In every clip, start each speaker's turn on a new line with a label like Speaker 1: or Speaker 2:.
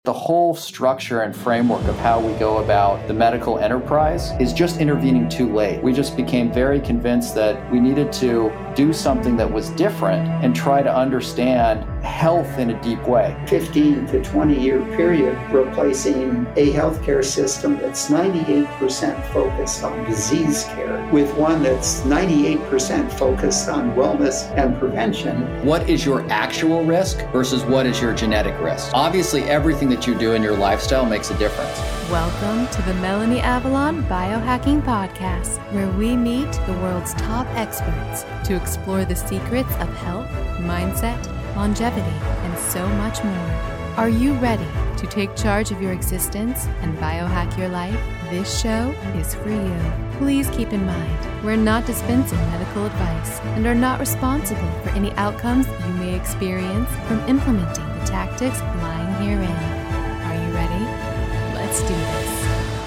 Speaker 1: The whole structure and framework of how we go about the medical enterprise is just intervening too late. We just became very convinced that we needed to do something that was different and try to understand health in a deep way.
Speaker 2: 15 to 20 year period replacing a healthcare system that's 98% focused on disease care with one that's 98% focused on wellness and prevention.
Speaker 1: What is your actual risk versus what is your genetic risk? Obviously, everything that you do in your lifestyle makes a difference.
Speaker 3: Welcome to the Melanie Avalon Biohacking Podcast, where we meet the world's top experts to explore the secrets of health, mindset, longevity, and so much more. Are you ready to take charge of your existence and biohack your life? This show is for you. Please keep in mind, we're not dispensing medical advice and are not responsible for any outcomes you may experience from implementing the tactics lying herein. Are you ready? Let's do this.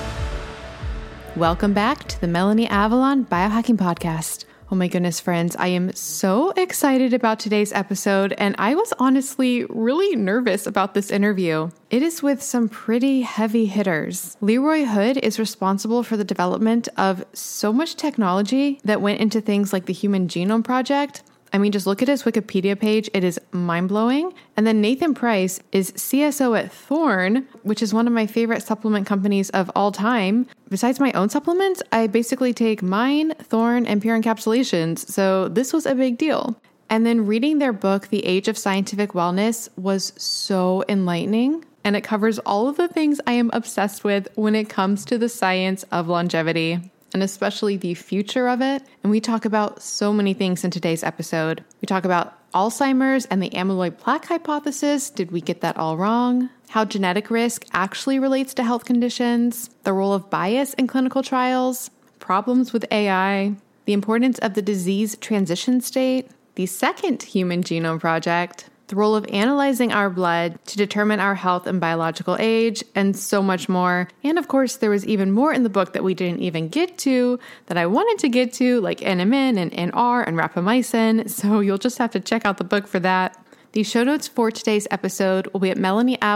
Speaker 3: Welcome back to the Melanie Avalon Biohacking Podcast. Oh my goodness, friends, I am so excited about today's episode, and I was honestly really nervous about this interview. It is with some pretty heavy hitters. Leroy Hood is responsible for the development of so much technology that went into things like the Human Genome Project. I mean, just look at his Wikipedia page. It is mind-blowing. And then Nathan Price is CSO at Thorne, which is one of my favorite supplement companies of all time. Besides my own supplements, I basically take mine, Thorne, and Pure Encapsulations. So this was a big deal. And then reading their book, The Age of Scientific Wellness, was so enlightening. And it covers all of the things I am obsessed with when it comes to the science of longevity, and especially the future of it. And we talk about so many things in today's episode. We talk about Alzheimer's and the amyloid plaque hypothesis. Did we get that all wrong? How genetic risk actually relates to health conditions, the role of bias in clinical trials, problems with AI, the importance of the disease transition state, the second Human Genome Project, the role of analyzing our blood to determine our health and biological age, and so much more. And of course, there was even more in the book that we didn't even get to that I wanted to get to, like NMN and NR and rapamycin. So you'll just have to check out the book for that. The show notes for today's episode will be at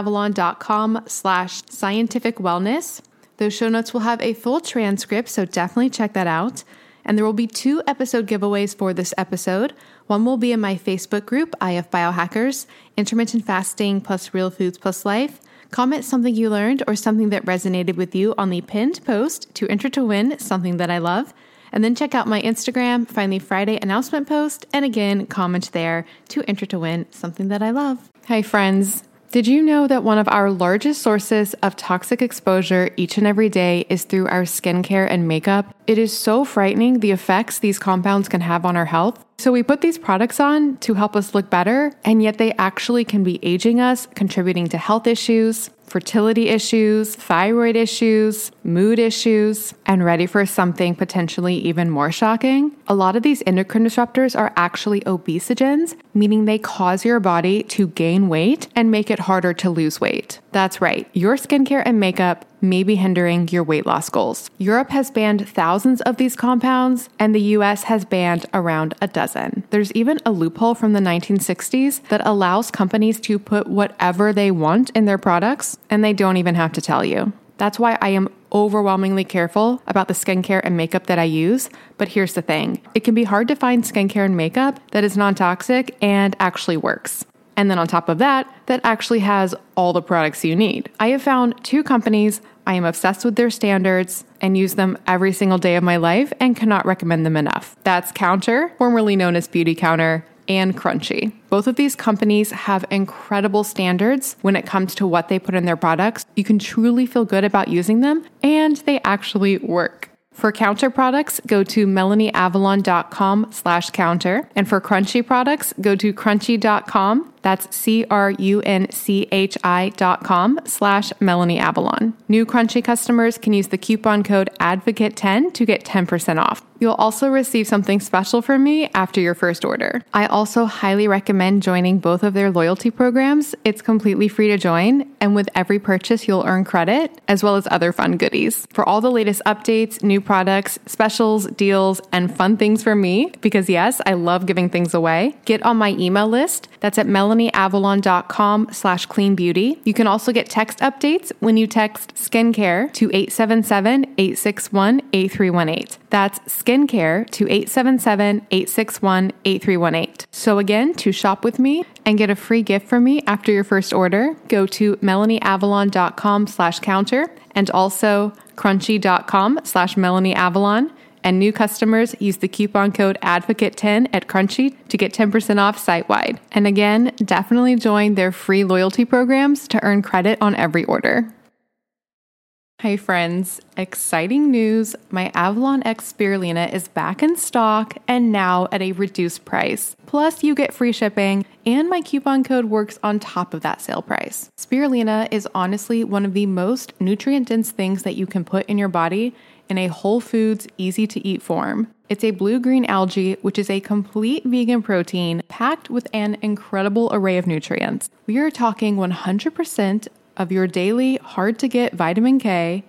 Speaker 3: melanieavalon.com/scientific wellness. Those show notes will have a full transcript, so definitely check that out. And there will be 2 episode giveaways for this episode. One will be in my Facebook group, IF Biohackers, Intermittent Fasting plus Real Foods plus Life. Comment something you learned or something that resonated with you on the pinned post to enter to win something that I love. And then check out my Instagram, find the Friday announcement post, and again, comment there to enter to win something that I love. Hi friends. Did you know that one of our largest sources of toxic exposure each and every day is through our skincare and makeup? It is so frightening the effects these compounds can have on our health. So we put these products on to help us look better, and yet they actually can be aging us, contributing to health issues, fertility issues, thyroid issues, mood issues, and ready for something potentially even more shocking? A lot of these endocrine disruptors are actually obesogens, meaning they cause your body to gain weight and make it harder to lose weight. That's right, your skincare and makeup may be hindering your weight loss goals. Europe has banned thousands of these compounds, and the US has banned around a dozen. There's even a loophole from the 1960s that allows companies to put whatever they want in their products, and they don't even have to tell you. That's why I am overwhelmingly careful about the skincare and makeup that I use. But here's the thing. It can be hard to find skincare and makeup that is non-toxic and actually works. And then on top of that, that actually has all the products you need. I have found 2 companies I am obsessed with their standards and use them every single day of my life and cannot recommend them enough. That's Counter, formerly known as Beauty Counter, and Crunchy. Both of these companies have incredible standards when it comes to what they put in their products. You can truly feel good about using them, and they actually work. For Counter products, go to melanieavalon.com/counter. And for Crunchy products, go to crunchy.com. That's CRUNCHI.com/melanieavalon. New Crunchy customers can use the coupon code ADVOCATE10 to get 10% off. You'll also receive something special from me after your first order. I also highly recommend joining both of their loyalty programs. It's completely free to join, and with every purchase, you'll earn credit, as well as other fun goodies. For all the latest updates, new products, specials, deals, and fun things for me, because yes, I love giving things away, get on my email list. That's at melanieavalon.com/cleanbeauty. You can also get text updates when you text skincare to 877-861-8318. That's skincare to 877-861-8318. So again, to shop with me and get a free gift from me after your first order, go to melanieavalon.com/counter and also crunchy.com/melanieavalon. And new customers use the coupon code ADVOCATE10 at Crunchy to get 10% off site-wide. And again, definitely join their free loyalty programs to earn credit on every order. Hi friends, exciting news. My Avalon X Spirulina is back in stock and now at a reduced price. Plus you get free shipping and my coupon code works on top of that sale price. Spirulina is honestly one of the most nutrient-dense things that you can put in your body in a whole foods, easy to eat form. It's a blue-green algae, which is a complete vegan protein packed with an incredible array of nutrients. We are talking 100% of your daily hard-to-get vitamin K,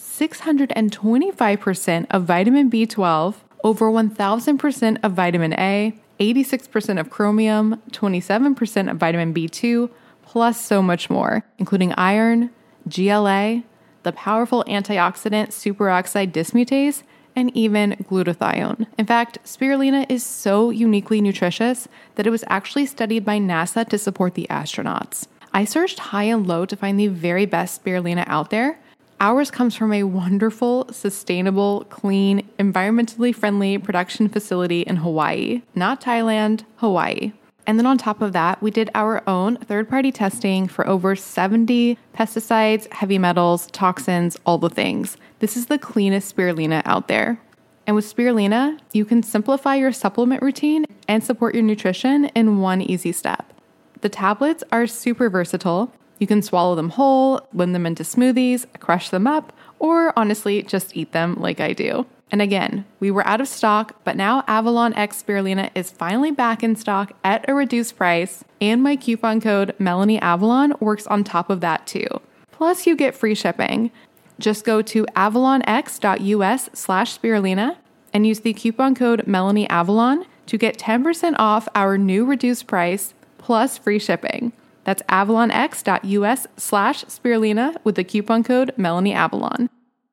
Speaker 3: 625% of vitamin B12, over 1,000% of vitamin A, 86% of chromium, 27% of vitamin B2, plus so much more, including iron, GLA, the powerful antioxidant superoxide dismutase, and even glutathione. In fact, spirulina is so uniquely nutritious that it was actually studied by NASA to support the astronauts. I searched high and low to find the very best spirulina out there. Ours comes from a wonderful, sustainable, clean, environmentally friendly production facility in Hawaii, not Thailand, Hawaii. And then on top of that, we did our own third-party testing for over 70 pesticides, heavy metals, toxins, all the things. This is the cleanest spirulina out there. And with spirulina, you can simplify your supplement routine and support your nutrition in one easy step. The tablets are super versatile. You can swallow them whole, blend them into smoothies, crush them up, or honestly, just eat them like I do. And again, we were out of stock, but now Avalon X Spirulina is finally back in stock at a reduced price, and my coupon code MelanieAvalon works on top of that too. Plus, you get free shipping. Just go to avalonx.us/spirulina and use the coupon code MelanieAvalon to get 10% off our new reduced price plus free shipping. That's avalonx.us/spirulina with the coupon code MelanieAvalon.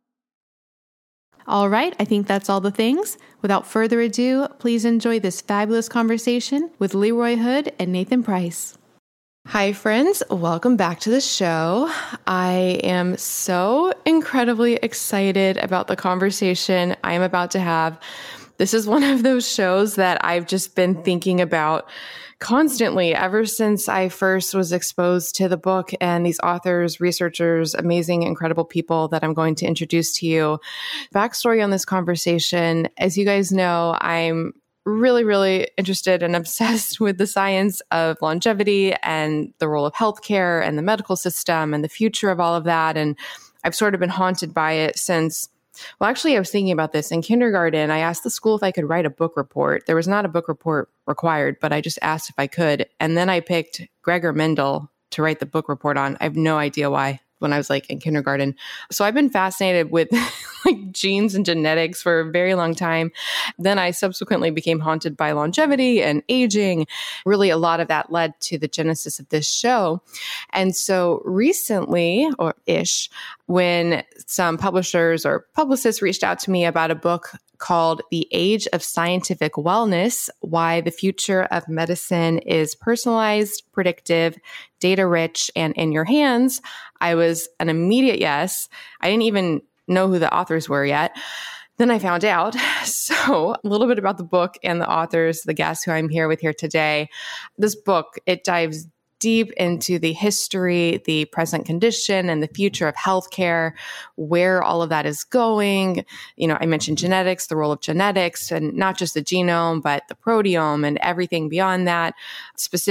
Speaker 3: All right, I think that's all the things. Without further ado, please enjoy this fabulous conversation with Leroy Hood and Nathan Price. Hi, friends. Welcome back to the show. I am so incredibly excited about the conversation I am about to have. This is one of those shows that I've just been thinking about constantly ever since I first was exposed to the book and these authors, researchers, amazing, incredible people that I'm going to introduce to you. Backstory on this conversation, as you guys know, I'm really, really interested and obsessed with the science of longevity and the role of healthcare and the medical system and the future of all of that. And I've sort of been haunted by it since, well, actually, I was thinking about this in kindergarten. I asked the school if I could write a book report. There was not a book report required, but I just asked if I could. And then I picked Gregor Mendel to write the book report on. I have no idea why, when I was like in kindergarten. So I've been fascinated with like genes and genetics for a very long time. Then I subsequently became haunted by longevity and aging. Really, a lot of that led to the genesis of this show. And so recently, or ish, when some publishers or publicists reached out to me about a book called The Age of Scientific Wellness, Why the Future of Medicine is Personalized, Predictive, Data-Rich, and in Your Hands, I was an immediate yes. I didn't even know who the authors were yet. Then I found out. So a little bit about the book and the authors, the guests who I'm here with here today. This book, it dives deep into the history, the present condition, and the future of healthcare, where all of that is going. You know, I mentioned genetics, the role of genetics, and not just the genome, but the proteome and everything beyond that, specific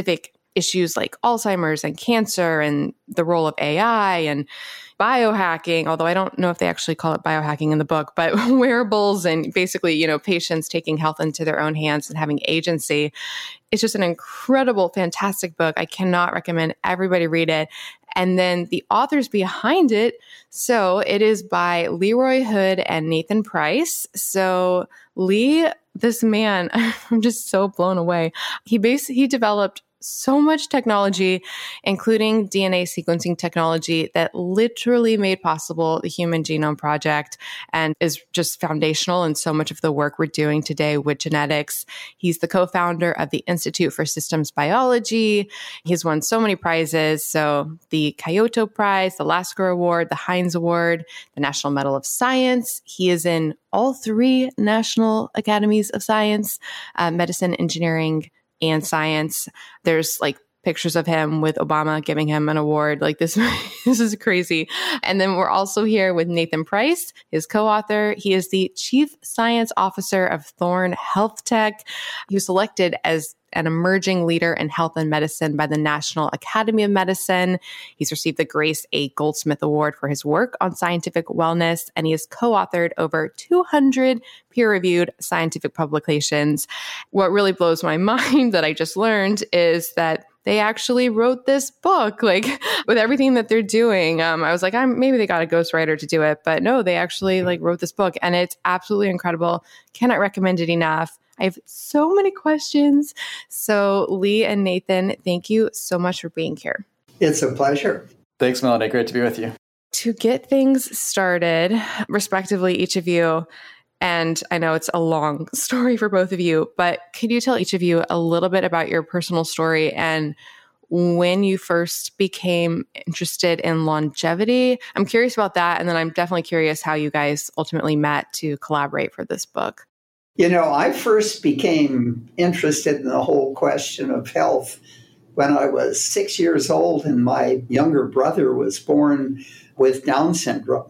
Speaker 3: issues like Alzheimer's and cancer and the role of AI and biohacking, although I don't know if they actually call it biohacking in the book, but wearables and basically, patients taking health into their own hands and having agency. It's just an incredible, fantastic book. I cannot recommend everybody read it. And then the authors behind it. So it is by Leroy Hood and Nathan Price. So Lee, this man, I'm just so blown away. He developed so much technology, including DNA sequencing technology that literally made possible the Human Genome Project and is just foundational in so much of the work we're doing today with genetics. He's the co-founder of the Institute for Systems Biology. He's won so many prizes. So the Kyoto Prize, the Lasker Award, the Heinz Award, the National Medal of Science. He is in all 3 National Academies of Science, medicine, engineering, and science. There's pictures of him with Obama giving him an award. This is crazy. And then we're also here with Nathan Price, his co-author. He is the Chief Science Officer of Thorne Health Tech. He was selected as an emerging leader in health and medicine by the National Academy of Medicine. He's received the Grace A. Goldsmith Award for his work on scientific wellness, and he has co-authored over 200 peer-reviewed scientific publications. What really blows my mind that I just learned is that they actually wrote this book, with everything that they're doing. I was like, maybe they got a ghostwriter to do it, but no, they actually wrote this book, and it's absolutely incredible. Cannot recommend it enough. I have so many questions. So Lee and Nathan, thank you so much for being here.
Speaker 2: It's a pleasure.
Speaker 1: Thanks, Melanie. Great to be with you.
Speaker 3: To get things started, respectively, each of you, and I know it's a long story for both of you, but could you tell each of you a little bit about your personal story and when you first became interested in longevity? I'm curious about that. And then I'm definitely curious how you guys ultimately met to collaborate for this book.
Speaker 2: I first became interested in the whole question of health when I was 6 years old and my younger brother was born with Down syndrome.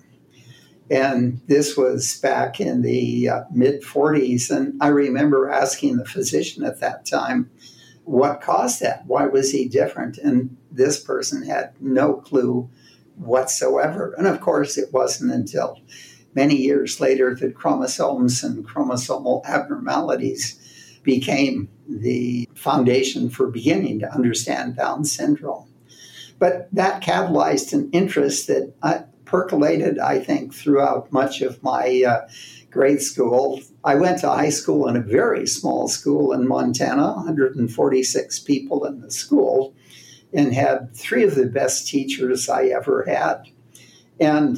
Speaker 2: And this was back in the mid-40s. And I remember asking the physician at that time, what caused that? Why was he different? And this person had no clue whatsoever. And of course, it wasn't until many years later that chromosomes and chromosomal abnormalities became the foundation for beginning to understand Down syndrome. But that catalyzed an interest that percolated, I think, throughout much of my grade school. I went to high school in a very small school in Montana, 146 people in the school, and had 3 of the best teachers I ever had. And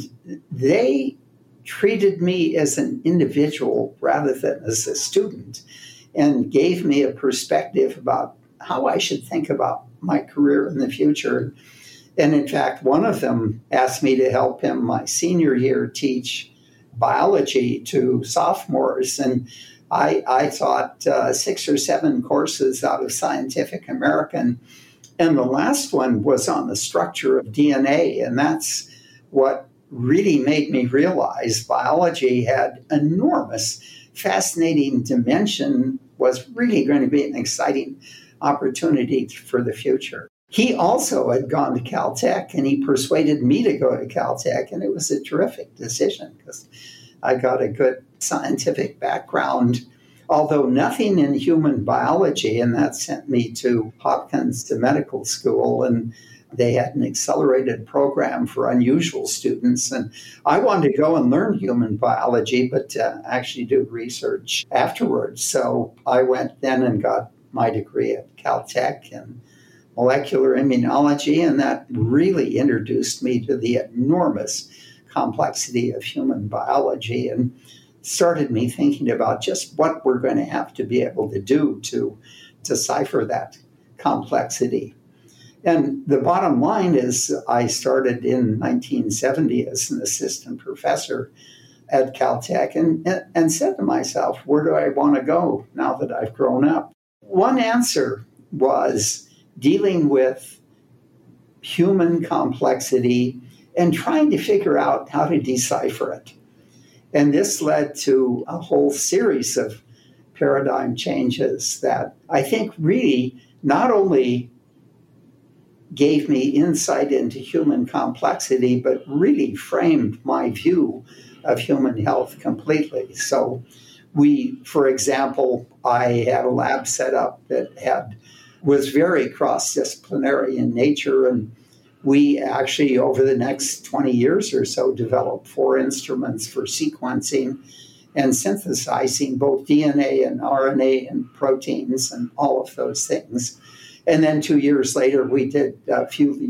Speaker 2: they treated me as an individual rather than as a student and gave me a perspective about how I should think about my career in the future. And in fact, one of them asked me to help him my senior year teach biology to sophomores. And I taught 6 or 7 courses out of Scientific American. And the last one was on the structure of DNA. And that's what really made me realize biology had enormous, fascinating dimension, was really going to be an exciting opportunity for the future. He also had gone to Caltech, and he persuaded me to go to Caltech, and it was a terrific decision because I got a good scientific background, although nothing in human biology, and that sent me to Hopkins to medical school, and they had an accelerated program for unusual students. And I wanted to go and learn human biology, but actually do research afterwards. So I went then and got my degree at Caltech in molecular immunology, and that really introduced me to the enormous complexity of human biology and started me thinking about just what we're going to have to be able to do to decipher that complexity. And the bottom line is I started in 1970 as an assistant professor at Caltech and said to myself, where do I want to go now that I've grown up? One answer was dealing with human complexity and trying to figure out how to decipher it. And this led to a whole series of paradigm changes that I think really not only gave me insight into human complexity, but really framed my view of human health completely. So for example, I had a lab set up that was very cross-disciplinary in nature, and we actually, over the next 20 years or so, developed 4 instruments for sequencing and synthesizing both DNA and RNA and proteins and all of those things. And then 2 years later, we did a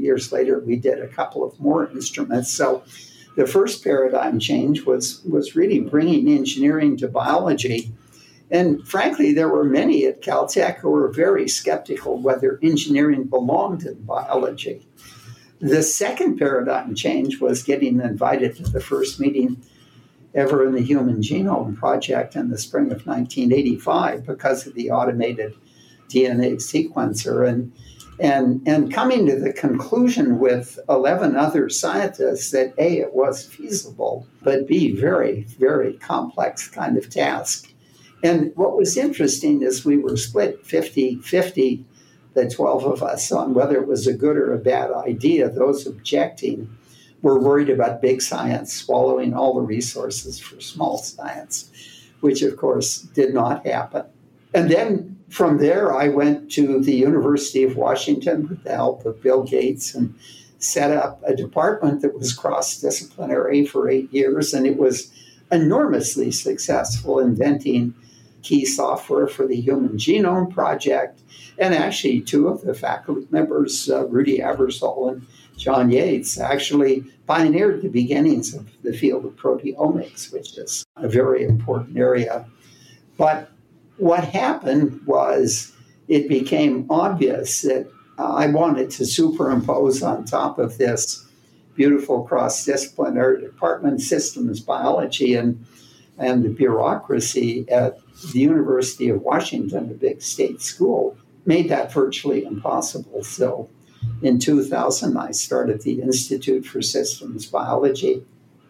Speaker 2: couple of more instruments. So the first paradigm change was really bringing engineering to biology. And frankly, there were many at Caltech who were very skeptical whether engineering belonged in biology. The second paradigm change was getting invited to the first meeting ever in the Human Genome Project in the spring of 1985 because of the automated DNA sequencer, and coming to the conclusion with 11 other scientists that A, it was feasible, but B, very, very complex kind of task. And what was interesting is we were split 50-50, the 12 of us, on whether it was a good or a bad idea. Those objecting were worried about big science swallowing all the resources for small science, which of course did not happen. And then from there, I went to the University of Washington with the help of Bill Gates and set up a department that was cross-disciplinary for 8 years. And it was enormously successful, inventing key software for the Human Genome Project. And actually, 2 of the faculty members, Rudy Abersol and John Yates, actually pioneered the beginnings of the field of proteomics, which is a very important area. But what happened was it became obvious that I wanted to superimpose on top of this beautiful cross-disciplinary department, systems biology, and the bureaucracy at the University of Washington, a big state school, made that virtually impossible. So in 2000, I started the Institute for Systems Biology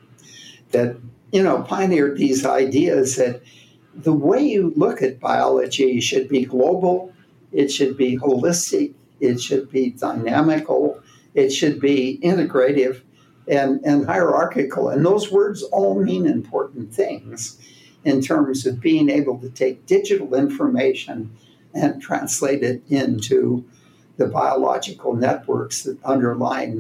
Speaker 2: that, pioneered these ideas that the way you look at biology should be global, it should be holistic, it should be dynamical, it should be integrative and hierarchical. And those words all mean important things in terms of being able to take digital information and translate it into the biological networks that underlie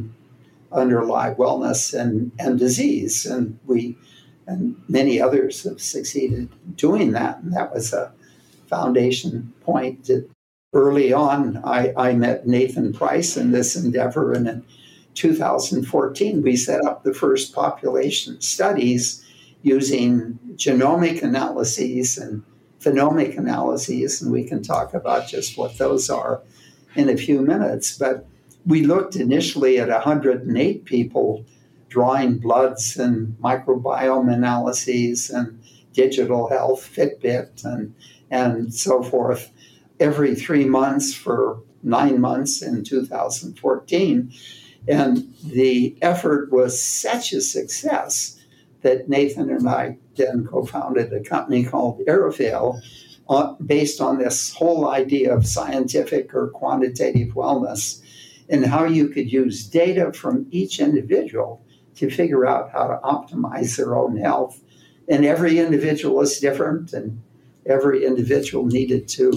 Speaker 2: wellness and disease. And many others have succeeded in doing that. And that was a foundation point that early on I met Nathan Price in this endeavor. And in 2014, we set up the first population studies using genomic analyses and phenomic analyses, and we can talk about just what those are in a few minutes. But we looked initially at 108 people drawing bloods and microbiome analyses and digital health, Fitbit, and so forth, every 3 months for 9 months in 2014. And the effort was such a success that Nathan and I then co-founded a company called Aerovale based on this whole idea of scientific or quantitative wellness and how you could use data from each individual to figure out how to optimize their own health. And every individual is different, and every individual needed to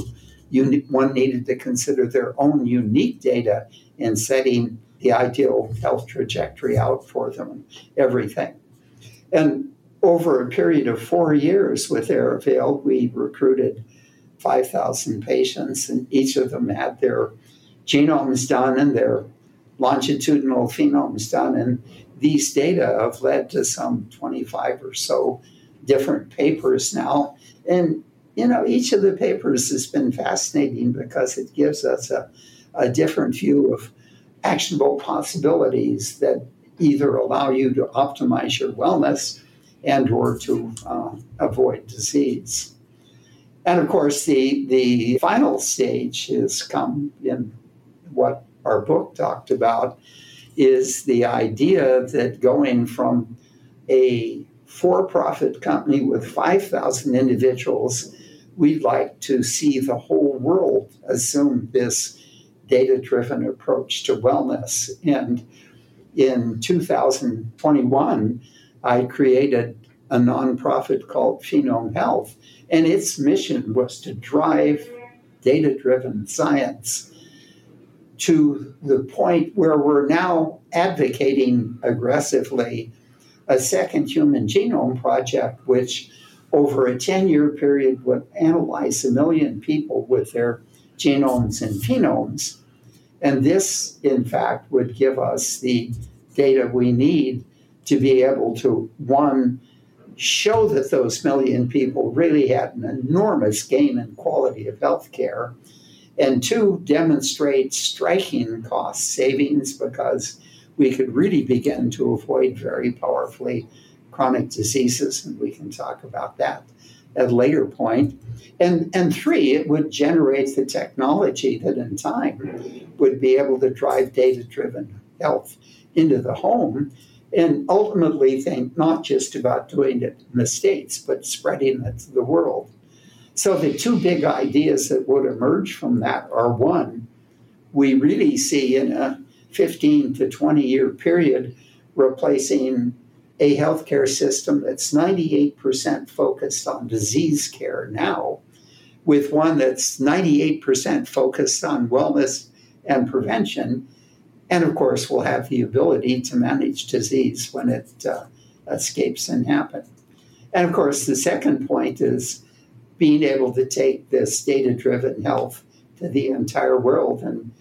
Speaker 2: consider their own unique data in setting the ideal health trajectory out for them and everything. And over a period of 4 years with Aerovale, we recruited 5,000 patients, and each of them had their genomes done and their longitudinal phenomes done. And these data have led to some 25 or so different papers now. And, each of the papers has been fascinating because it gives us a different view of actionable possibilities that either allow you to optimize your wellness and or to avoid disease. And of course, the final stage has come in what our book talked about, is the idea that going from a for-profit company with 5,000 individuals, we'd like to see the whole world assume this data-driven approach to wellness. And in 2021, I created a nonprofit called Phenome Health, and its mission was to drive data-driven science to the point where we're now advocating aggressively a second human genome project, which over a 10-year period would analyze 1 million people with their genomes and phenomes. And this, in fact, would give us the data we need to be able to, one, show that those 1 million people really had an enormous gain in quality of health care, and two, demonstrate striking cost savings because we could really begin to avoid very powerfully chronic diseases, and we can talk about that at a later point. And three, it would generate the technology that in time would be able to drive data-driven health into the home and ultimately think not just about doing it in the States, but spreading it to the world. So the two big ideas that would emerge from that are, one, we really see in a 15 to 20 year period replacing a healthcare system that's 98% focused on disease care now with one that's 98% focused on wellness and prevention. And of course, we'll have the ability to manage disease when it escapes and happens. And of course, the second point is being able to take this data-driven health to the entire world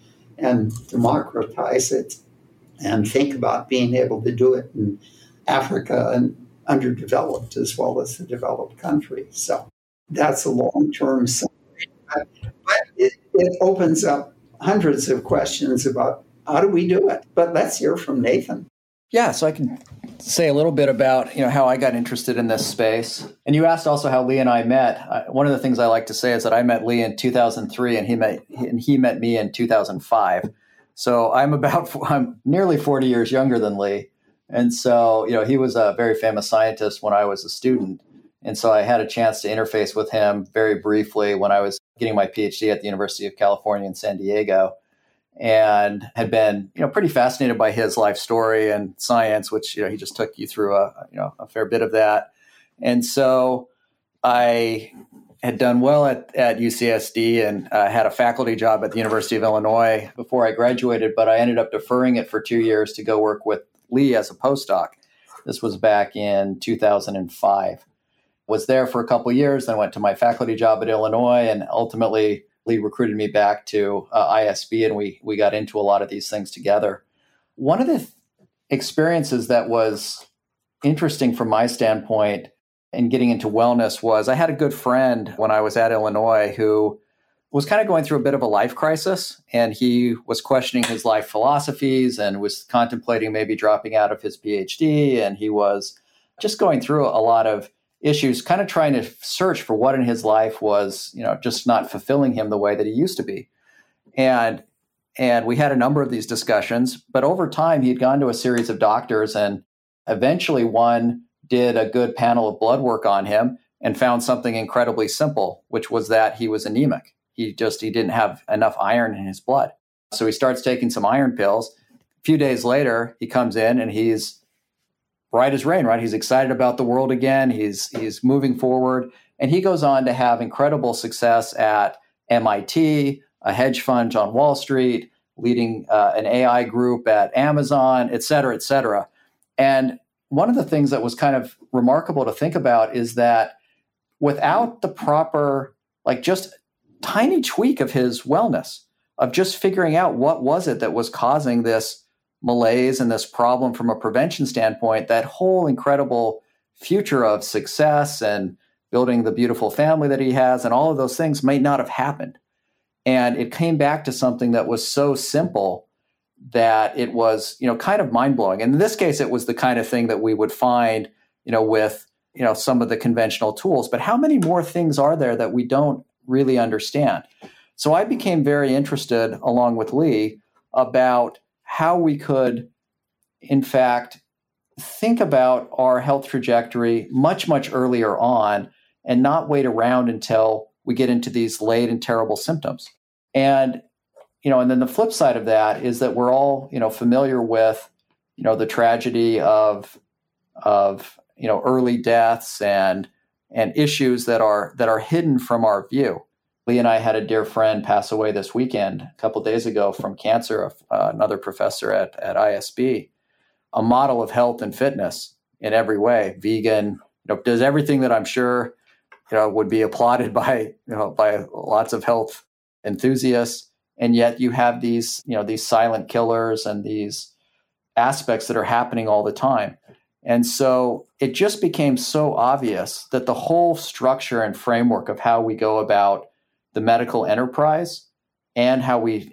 Speaker 2: and democratize it and think about being able to do it in Africa and underdeveloped as well as the developed countries. So that's a long-term summary. But it opens up hundreds of questions about how do we do it? But let's hear from Nathan.
Speaker 1: Yeah, so I can say a little bit about how I got interested in this space. And you asked also how Lee and I met. One of the things I like to say is that I met Lee in 2003 and he met me in 2005. So I'm nearly 40 years younger than Lee. And so, he was a very famous scientist when I was a student. And so I had a chance to interface with him very briefly when I was getting my PhD at the University of California in San Diego, and had been, pretty fascinated by his life story and science, which, he just took you through a fair bit of that. And so I had done well at UCSD and had a faculty job at the University of Illinois before I graduated, but I ended up deferring it for 2 years to go work with Lee as a postdoc. This was back in 2005. Was there for a couple of years, then went to my faculty job at Illinois, and ultimately Lee recruited me back to ISB, and we got into a lot of these things together. One of the experiences that was interesting from my standpoint in getting into wellness was I had a good friend when I was at Illinois who was kind of going through a bit of a life crisis, and he was questioning his life philosophies and was contemplating maybe dropping out of his PhD, and he was just going through a lot of issues, kind of trying to search for what in his life was, just not fulfilling him the way that he used to be. And we had a number of these discussions, but over time he had gone to a series of doctors, and eventually one did a good panel of blood work on him and found something incredibly simple, which was that he was anemic. He didn't have enough iron in his blood. So he starts taking some iron pills. A few days later, he comes in and he's bright as rain, right? He's excited about the world again. He's moving forward. And he goes on to have incredible success at MIT, a hedge fund on Wall Street, leading an AI group at Amazon, et cetera, et cetera. And one of the things that was kind of remarkable to think about is that without the proper, just tiny tweak of his wellness, of just figuring out what was it that was causing this malaise and this problem from a prevention standpoint, that whole incredible future of success and building the beautiful family that he has and all of those things may not have happened. And it came back to something that was so simple that it was, kind of mind-blowing. And in this case, it was the kind of thing that we would find, with, some of the conventional tools. But how many more things are there that we don't really understand? So I became very interested, along with Lee, about how we could, in fact, think about our health trajectory much, much earlier on and not wait around until we get into these late and terrible symptoms. And, and then the flip side of that is that we're all, familiar with, the tragedy of early deaths and issues that are hidden from our view. Lee and I had a dear friend pass away this weekend, a couple of days ago, from cancer, another professor at ISB, a model of health and fitness in every way, vegan, does everything that I'm sure, would be applauded by lots of health enthusiasts. And yet you have these silent killers and these aspects that are happening all the time. And so it just became so obvious that the whole structure and framework of how we go about the medical enterprise and how we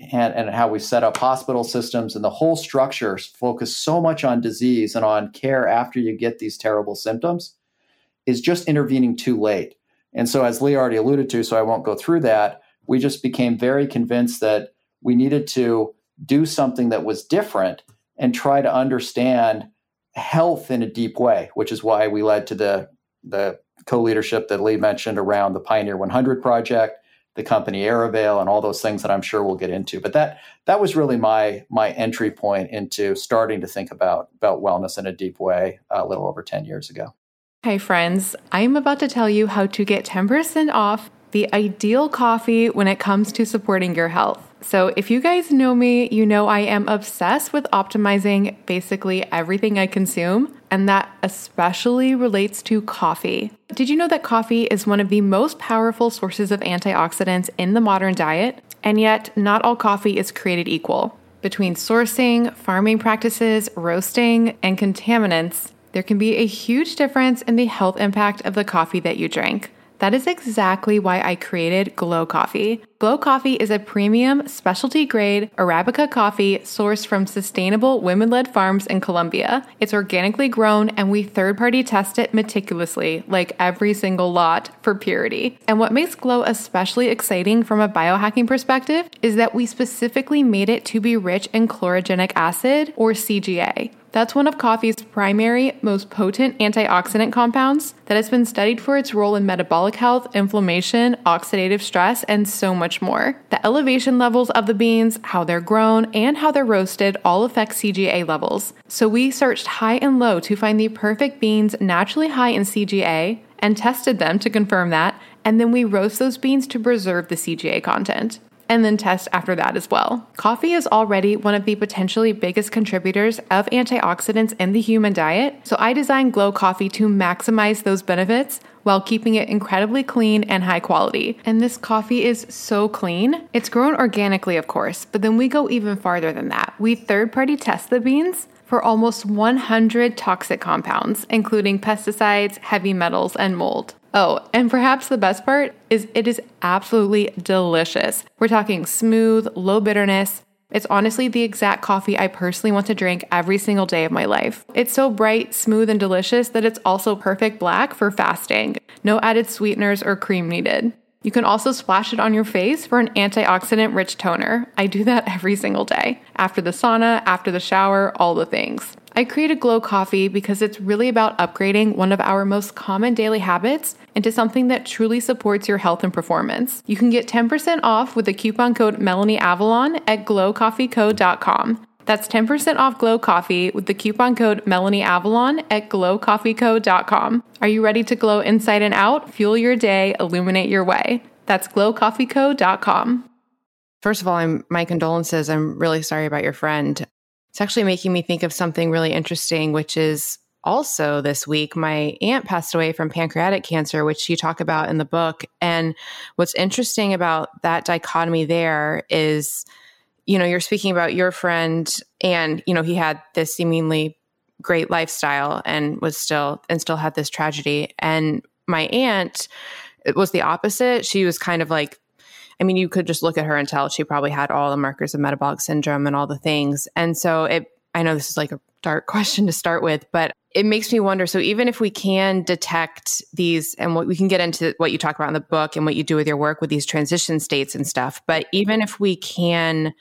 Speaker 1: set up hospital systems and the whole structure focus so much on disease and on care after you get these terrible symptoms is just intervening too late. And so, as Lee already alluded to, so I won't go through that, we just became very convinced that we needed to do something that was different and try to understand health in a deep way, which is why we led to the co-leadership that Lee mentioned around the Pioneer 100 project, the company Aerovale, and all those things that I'm sure we'll get into. But that was really my entry point into starting to think about wellness in a deep way a little over 10 years ago.
Speaker 3: Hi friends, I'm about to tell you how to get 10% off the ideal coffee when it comes to supporting your health. So if you guys know me, you know I am obsessed with optimizing basically everything I consume, and that especially relates to coffee. Did you know that coffee is one of the most powerful sources of antioxidants in the modern diet? And yet, not all coffee is created equal. Between sourcing, farming practices, roasting, and contaminants, there can be a huge difference in the health impact of the coffee that you drink. That is exactly why I created Glow Coffee. Glow Coffee is a premium, specialty-grade Arabica coffee sourced from sustainable women-led farms in Colombia. It's organically grown, and we third-party test it meticulously, like every single lot, for purity. And what makes Glow especially exciting from a biohacking perspective is that we specifically made it to be rich in chlorogenic acid, or CGA. That's one of coffee's primary, most potent antioxidant compounds that has been studied for its role in metabolic health, inflammation, oxidative stress, and so much more. The elevation levels of the beans, how they're grown, and how they're roasted all affect CGA levels. So we searched high and low to find the perfect beans naturally high in CGA and tested them to confirm that, and then we roast those beans to preserve the CGA content. And then test after that as well. Coffee is already one of the potentially biggest contributors of antioxidants in the human diet, so I designed Glow Coffee to maximize those benefits while keeping it incredibly clean and high quality. And this coffee is so clean. It's grown organically, of course, but then we go even farther than that. We third-party test the beans for almost 100 toxic compounds, including pesticides, heavy metals, and mold. Oh, and perhaps the best part is it is absolutely delicious. We're talking smooth, low bitterness. It's honestly the exact coffee I personally want to drink every single day of my life. It's so bright, smooth, and delicious that it's also perfect black for fasting. No added sweeteners or cream needed. You can also splash it on your face for an antioxidant-rich toner. I do that every single day. After the sauna, after the shower, all the things. I created Glow Coffee because it's really about upgrading one of our most common daily habits into something that truly supports your health and performance. You can get 10% off with the coupon code MelanieAvalon at glowcoffeeco.com. That's 10% off Glow Coffee with the coupon code MelanieAvalon at glowcoffeeco.com. Are you ready to glow inside and out? Fuel your day, illuminate your way. That's glowcoffeeco.com.
Speaker 4: First of all, my condolences. I'm really sorry about your friend. It's actually making me think of something really interesting, which is also this week, my aunt passed away from pancreatic cancer, which you talk about in the book. And what's interesting about that dichotomy there is, you're speaking about your friend and, he had this seemingly great lifestyle and still had this tragedy. And my aunt, it was the opposite. She was kind of like, you could just look at her and tell she probably had all the markers of metabolic syndrome and all the things. And so I know this is like a dark question to start with, but it makes me wonder. So even if we can detect these, and what we can get into what you talk about in the book and what you do with your work with these transition states and stuff, but even if we can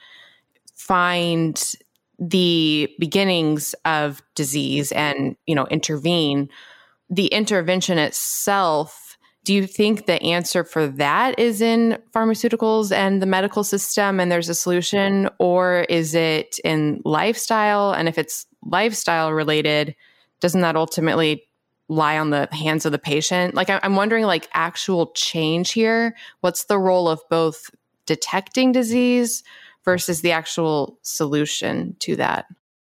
Speaker 4: find the beginnings of disease and, intervene, the intervention itself Do you think the answer for that is in pharmaceuticals and the medical system and there's a solution, or is it in lifestyle? And if it's lifestyle related, doesn't that ultimately lie on the hands of the patient? Like, I'm wondering, like, actual change here. What's the role of both detecting disease versus the actual solution to that?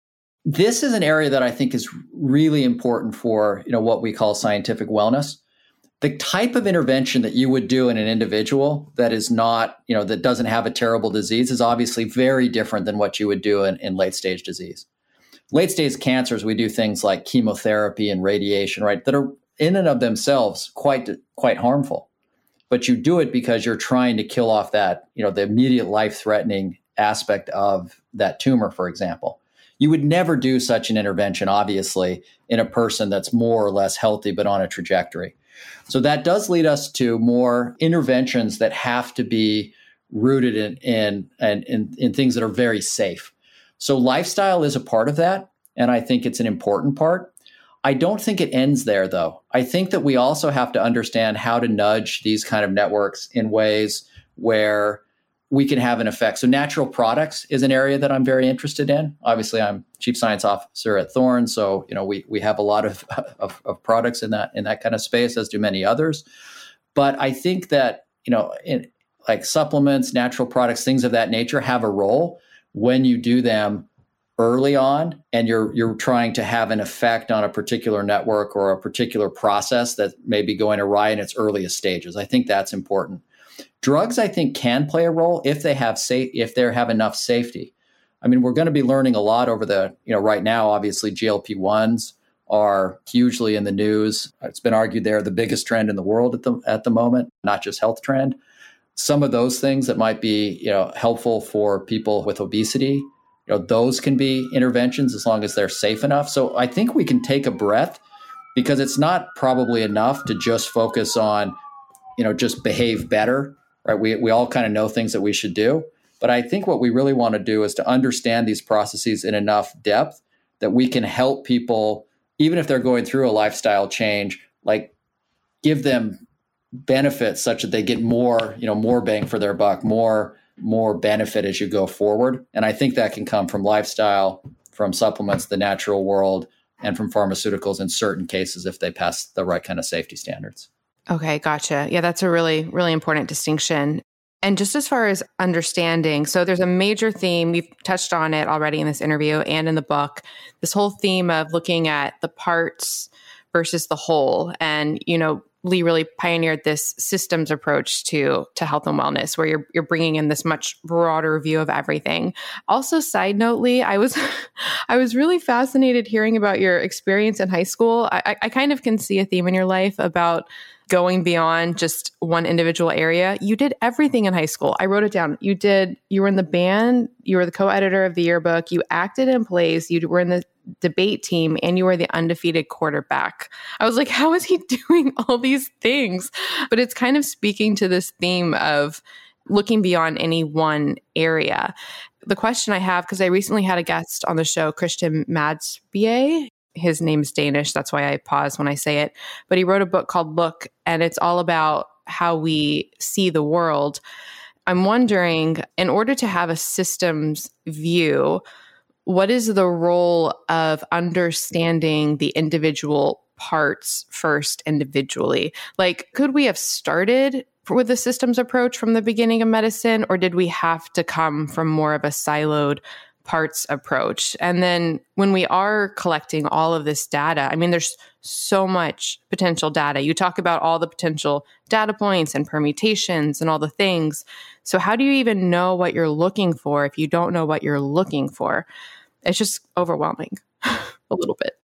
Speaker 1: This is an area that I think is really important for, what we call scientific wellness. The type of intervention that you would do in an individual that is not, that doesn't have a terrible disease is obviously very different than what you would do in late stage disease. Late stage cancers, we do things like chemotherapy and radiation, right, that are in and of themselves quite harmful. But you do it because you're trying to kill off that, the immediate life-threatening aspect of that tumor, for example. You would never do such an intervention, obviously, in a person that's more or less healthy but on a trajectory. So that does lead us to more interventions that have to be rooted in things that are very safe. So lifestyle is a part of that, and I think it's an important part. I don't think it ends there, though. I think that we also have to understand how to nudge these kind of networks in ways where we can have an effect. So natural products is an area that I'm very interested in. Obviously, I'm Chief Science Officer at Thorne, so we have a lot of products in that kind of space, as do many others. But I think that in like supplements, natural products, things of that nature have a role when you do them early on, and you're trying to have an effect on a particular network or a particular process that may be going awry in its earliest stages. I think that's important. Drugs, I think, can play a role if they have enough safety. I mean, we're going to be learning a lot over right now. Obviously, GLP-1s are hugely in the news. It's been argued they're the biggest trend in the world at the moment, not just health trend. Some of those things that might be helpful for people with obesity, those can be interventions as long as they're safe enough. So I think we can take a breath, because it's not probably enough to just focus on just behave better, right? We all kind of know things that we should do. But I think what we really want to do is to understand these processes in enough depth that we can help people, even if they're going through a lifestyle change, like give them benefits such that they get more bang for their buck, more benefit as you go forward. And I think that can come from lifestyle, from supplements, the natural world, and from pharmaceuticals in certain cases if they pass the right kind of safety standards.
Speaker 4: Okay, gotcha. Yeah, that's a really, really important distinction. And just as far as understanding, so there's a major theme, we've touched on it already in this interview and in the book, this whole theme of looking at the parts versus the whole. And, Lee really pioneered this systems approach to health and wellness, where you're bringing in this much broader view of everything. Also, side note, Lee, I was really fascinated hearing about your experience in high school. I kind of can see a theme in your life about going beyond just one individual area. You did everything in high school. I wrote it down. You were in the band, you were the co-editor of the yearbook, you acted in plays, you were in the debate team, and you were the undefeated quarterback. I was like, how is he doing all these things? But it's kind of speaking to this theme of looking beyond any one area. The question I have, because I recently had a guest on the show, Christian Madsbjerg. His name's Danish. That's why I pause when I say it. But he wrote a book called Look, and it's all about how we see the world. I'm wondering, in order to have a systems view, what is the role of understanding the individual parts first individually? Like, could we have started with a systems approach from the beginning of medicine, or did we have to come from more of a siloed parts approach? And then when we are collecting all of this data, I mean, there's so much potential data. You talk about all the potential data points and permutations and all the things. So how do you even know what you're looking for if you don't know what you're looking for? It's just overwhelming a little bit.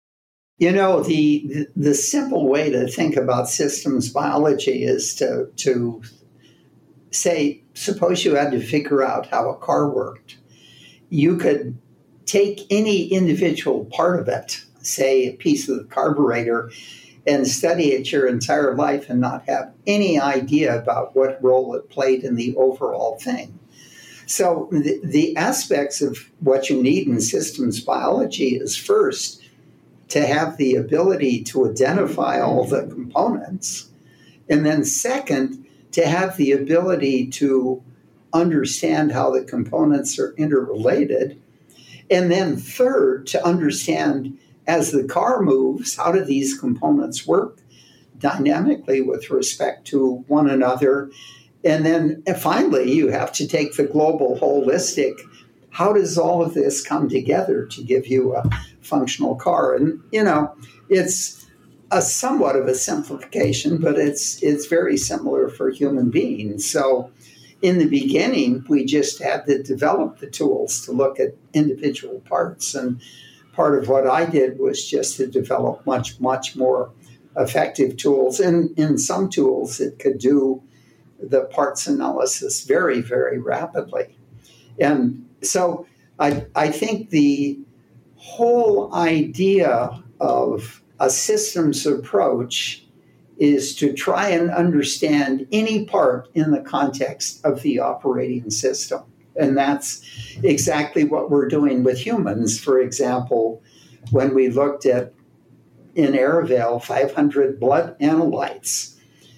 Speaker 2: The simple way to think about systems biology is to say, suppose you had to figure out how a car worked. You could take any individual part of it, say a piece of the carburetor, and study it your entire life and not have any idea about what role it played in the overall thing. So the aspects of what you need in systems biology is first to have the ability to identify all the components And then second, to have the ability to understand how the components are interrelated. And then third, to understand as the car moves, how do these components work dynamically with respect to one another? And then finally, you have to take the global holistic. How does all of this come together to give you a functional car? And, it's a somewhat of a simplification, but it's very similar for human beings. So in the beginning, we just had to develop the tools to look at individual parts. And part of what I did was just to develop much, much more effective tools. And in some tools, it could do the parts analysis very, very rapidly. And so I think the whole idea of a systems approach is to try and understand any part in the context of the operating system. And that's exactly what we're doing with humans. For example, when we looked at, in Airvale, 500 blood analytes,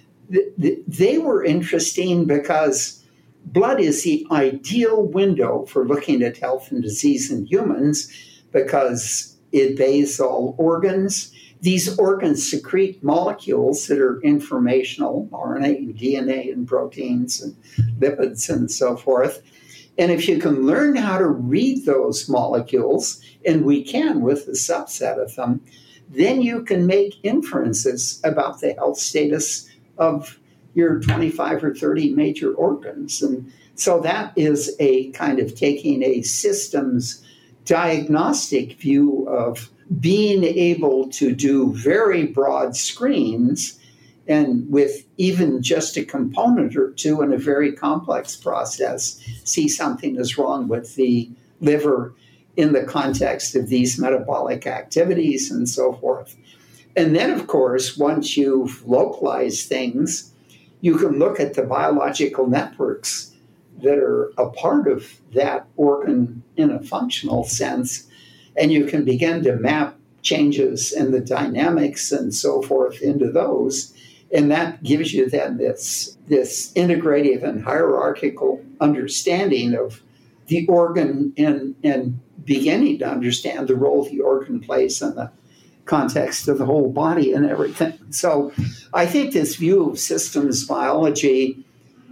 Speaker 2: they were interesting because blood is the ideal window for looking at health and disease in humans because it bathes all organs. These organs secrete molecules that are informational, RNA and DNA and proteins and lipids and so forth. And if you can learn how to read those molecules, and we can with a subset of them, then you can make inferences about the health status of your 25 or 30 major organs. And so that is a kind of taking a systems diagnostic view of being able to do very broad screens and with even just a component or two in a very complex process, see something is wrong with the liver in the context of these metabolic activities and so forth. And then, of course, once you've localized things, you can look at the biological networks that are a part of that organ in a functional sense, and you can begin to map changes in the dynamics and so forth into those. And that gives you then this integrative and hierarchical understanding of the organ and beginning to understand the role the organ plays in the context of the whole body and everything. So I think this view of systems biology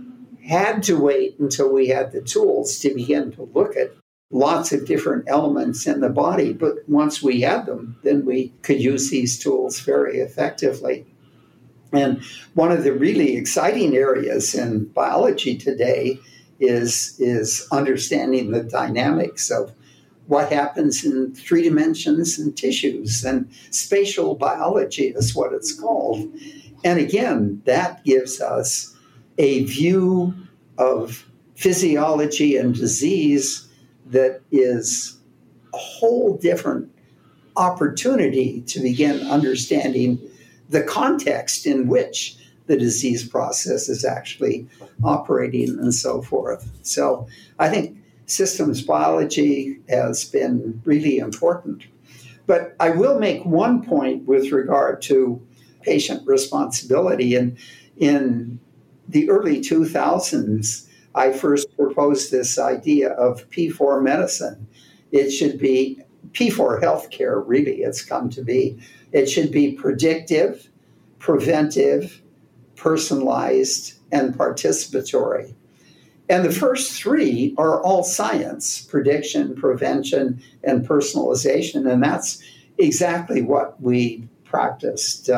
Speaker 2: had to wait until we had the tools to begin to look at lots of different elements in the body. But once we had them, then we could use these tools very effectively. And one of the really exciting areas in biology today is understanding the dynamics of what happens in 3 dimensions in tissues, and spatial biology is what it's called. And again, that gives us a view of physiology and disease that is a whole different opportunity to begin understanding the context in which the disease process is actually operating and so forth. So I think systems biology has been really important. But I will make one point with regard to patient responsibility. And in the early 2000s, I first proposed this idea of P4 medicine. It should be P4 healthcare, really, it's come to be. It should be predictive, preventive, personalized, and participatory. And the first 3 are all science: prediction, prevention, and personalization. And that's exactly what we practiced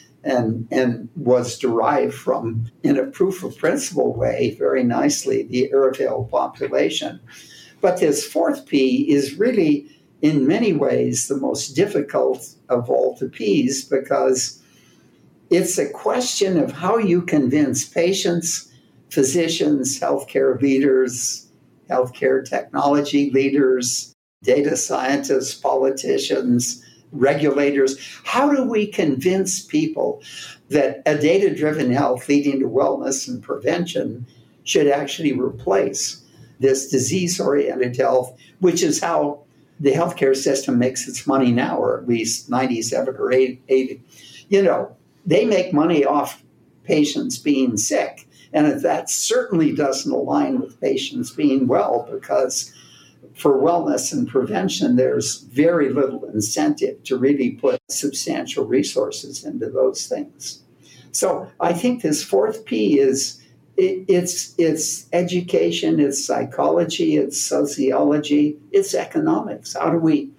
Speaker 2: and was derived from, in a proof of principle way, very nicely, the Airvale population. But this 4th P is really, in many ways, the most difficult of all the Ps, because it's a question of how you convince patients, physicians, healthcare leaders, healthcare technology leaders, data scientists, politicians, regulators. How do we convince people that a data-driven health leading to wellness and prevention should actually replace this disease-oriented health, which is how the healthcare system makes its money now, or at least 97 or 80. They make money off patients being sick. And that certainly doesn't align with patients being well, because for wellness and prevention, there's very little incentive to really put substantial resources into those things. So I think this fourth P is it's education, it's psychology, it's sociology, it's economics. How do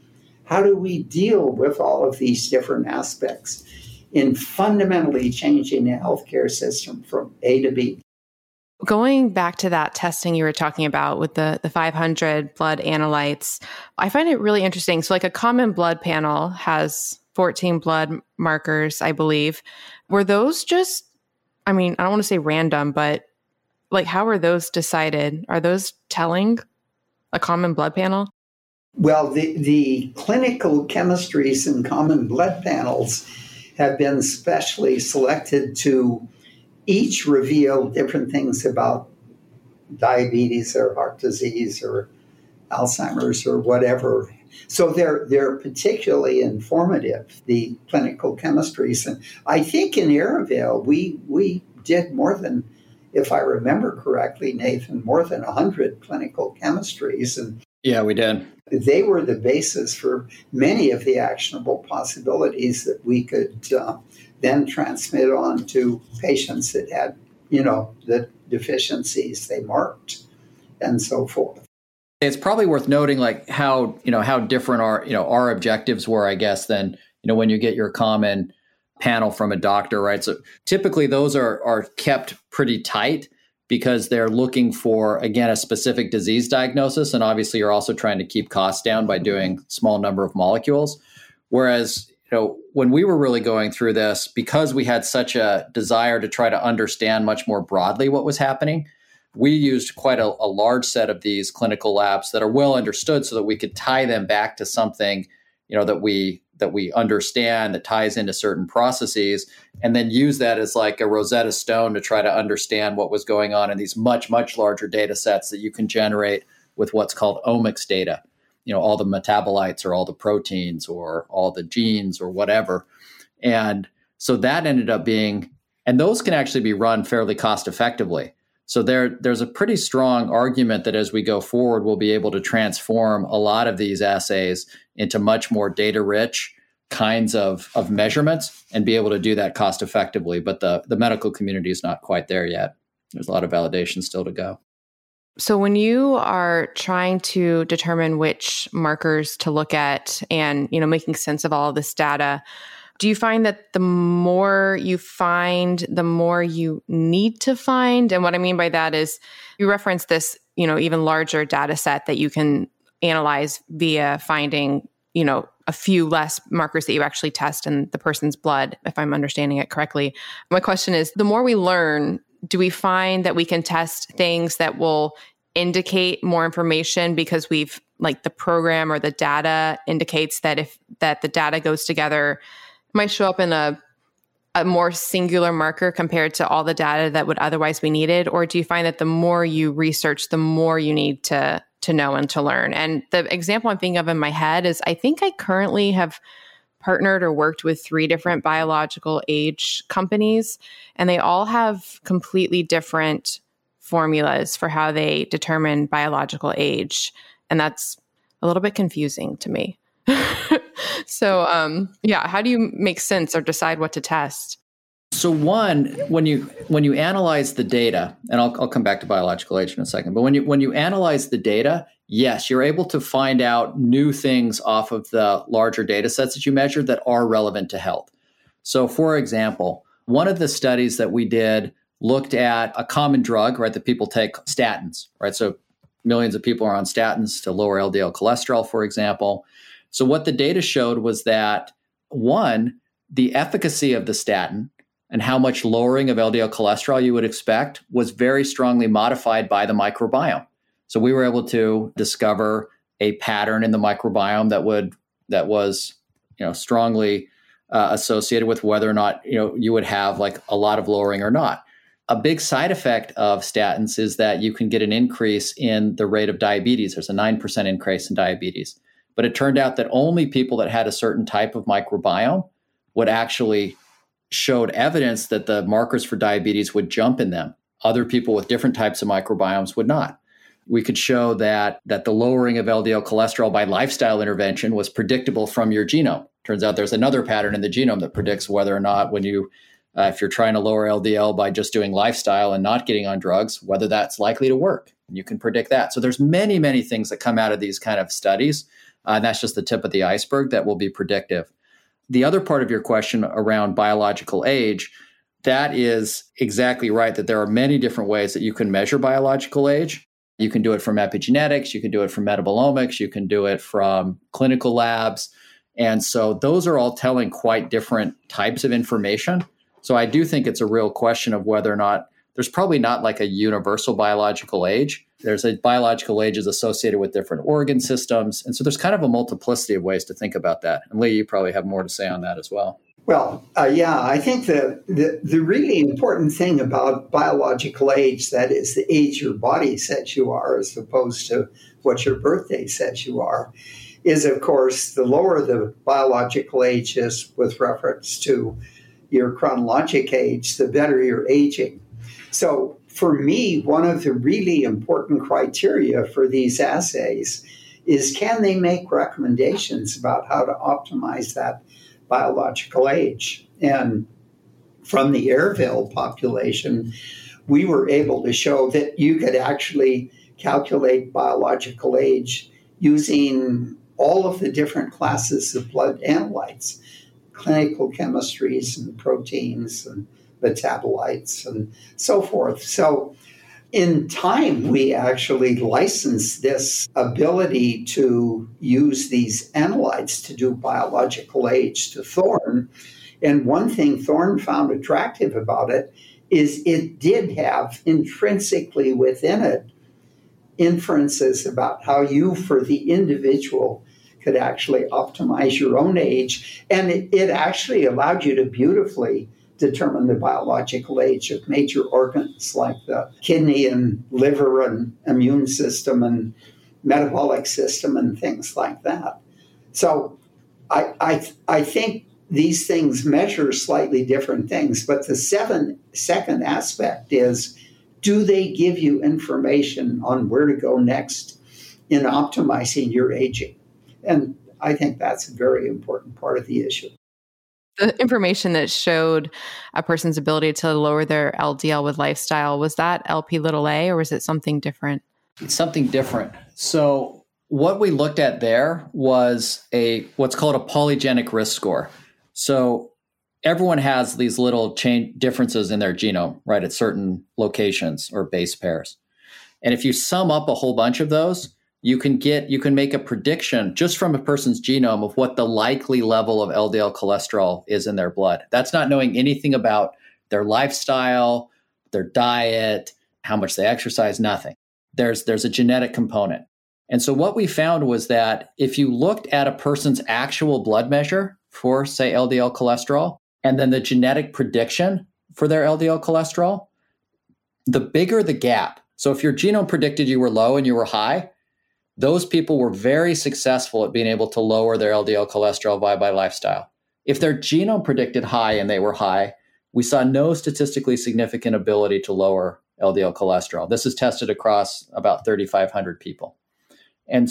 Speaker 2: we deal with all of these different aspects in fundamentally changing the healthcare system from A to B?
Speaker 4: Going back to that testing you were talking about with the 500 blood analytes, I find it really interesting. So like a common blood panel has 14 blood markers, I believe. Were those just, I don't want to say random, but like how are those decided? Are those telling, a common blood panel?
Speaker 2: Well, the clinical chemistries in common blood panels have been specially selected to each reveal different things about diabetes or heart disease or Alzheimer's or whatever. So they're particularly informative, the clinical chemistries. And I think in Aravale, we did more than, if I remember correctly, Nathan, more than 100 clinical chemistries. And
Speaker 1: yeah, we did.
Speaker 2: They were the basis for many of the actionable possibilities that we could then transmit on to patients that had, the deficiencies they marked and so forth.
Speaker 1: It's probably worth noting like how different our objectives were, I guess, than, when you get your common panel from a doctor, right? So typically those are kept pretty tight because they're looking for, again, a specific disease diagnosis. And obviously you're also trying to keep costs down by doing small number of molecules. Whereas, when we were really going through this, because we had such a desire to try to understand much more broadly what was happening, we used quite a large set of these clinical labs that are well understood so that we could tie them back to something, that we understand, that ties into certain processes, and then use that as like a Rosetta Stone to try to understand what was going on in these much, much larger data sets that you can generate with what's called omics data. All the metabolites or all the proteins or all the genes or whatever. And so that ended up being, and those can actually be run fairly cost effectively. So there's a pretty strong argument that as we go forward, we'll be able to transform a lot of these assays into much more data-rich kinds of measurements and be able to do that cost effectively. But the medical community is not quite there yet. There's a lot of validation still to go.
Speaker 4: So when you are trying to determine which markers to look at and, making sense of all of this data, do you find that the more you find, the more you need to find? And what I mean by that is you reference this, even larger data set that you can analyze via finding, a few less markers that you actually test in the person's blood, if I'm understanding it correctly. My question is, the more we learn, do we find that we can test things that will indicate more information because we've like the program or the data indicates that that the data goes together might show up in a more singular marker compared to all the data that would otherwise be needed? Or do you find that the more you research, the more you need to know and to learn? And the example I'm thinking of in my head is I think I currently have partnered or worked with 3 different biological age companies, and they all have completely different formulas for how they determine biological age. And that's a little bit confusing to me. So, how do you make sense or decide what to test?
Speaker 1: So one, when you analyze the data, and I'll come back to biological age in a second, but when you analyze the data, yes, you're able to find out new things off of the larger data sets that you measured that are relevant to health. So for example, one of the studies that we did looked at a common drug, right, that people take, statins, right? So millions of people are on statins to lower LDL cholesterol, for example. So what the data showed was that, one, the efficacy of the statin and how much lowering of LDL cholesterol you would expect was very strongly modified by the microbiome. So we were able to discover a pattern in the microbiome that was strongly associated with whether or not you would have like a lot of lowering or not. A big side effect of statins is that you can get an increase in the rate of diabetes. There's a 9% increase in diabetes. But it turned out that only people that had a certain type of microbiome would actually showed evidence that the markers for diabetes would jump in them. Other people with different types of microbiomes would not. We could show that the lowering of LDL cholesterol by lifestyle intervention was predictable from your genome. Turns out there's another pattern in the genome that predicts whether or not when you, if you're trying to lower LDL by just doing lifestyle and not getting on drugs, whether that's likely to work. And you can predict that. So there's many, many things that come out of these kind of studies. And that's just the tip of the iceberg that will be predictive. The other part of your question around biological age, that is exactly right, that there are many different ways that you can measure biological age. You can do it from epigenetics, you can do it from metabolomics, you can do it from clinical labs. And so those are all telling quite different types of information. So I do think it's a real question of whether or not there's probably not like a universal biological age. There's a biological age is associated with different organ systems. And so there's kind of a multiplicity of ways to think about that. And Lee, you probably have more to say on that as well.
Speaker 2: Well, I think the really important thing about biological age, that is the age your body says you are, as opposed to what your birthday says you are, is, of course, the lower the biological age is with reference to your chronologic age, the better you're aging. So for me, one of the really important criteria for these assays is, can they make recommendations about how to optimize that biological age? And from the Airville population, we were able to show that you could actually calculate biological age using all of the different classes of blood analytes, clinical chemistries and proteins and metabolites and so forth. So in time, we actually licensed this ability to use these analytes to do biological age to Thorne. And one thing Thorne found attractive about it is it did have intrinsically within it inferences about how you, for the individual, could actually optimize your own age. And it actually allowed you to beautifully determine the biological age of major organs like the kidney and liver and immune system and metabolic system and things like that. So I think these things measure slightly different things, but the second aspect is, do they give you information on where to go next in optimizing your aging? And I think that's a very important part of the issue.
Speaker 4: The information that showed a person's ability to lower their LDL with lifestyle, was that Lp(a) or was it something different?
Speaker 1: It's something different. So what we looked at there was what's called a polygenic risk score. So everyone has these little differences in their genome, right, at certain locations or base pairs. And if you sum up a whole bunch of those, you can make a prediction just from a person's genome of what the likely level of LDL cholesterol is in their blood. That's not knowing anything about their lifestyle, their diet, how much they exercise, nothing. There's a genetic component. And so what we found was that if you looked at a person's actual blood measure for, say, LDL cholesterol, and then the genetic prediction for their LDL cholesterol, the bigger the gap. So if your genome predicted you were low and you were high, those people were very successful at being able to lower their LDL cholesterol by lifestyle. If their genome predicted high and they were high, we saw no statistically significant ability to lower LDL cholesterol. This is tested across about 3,500 people. And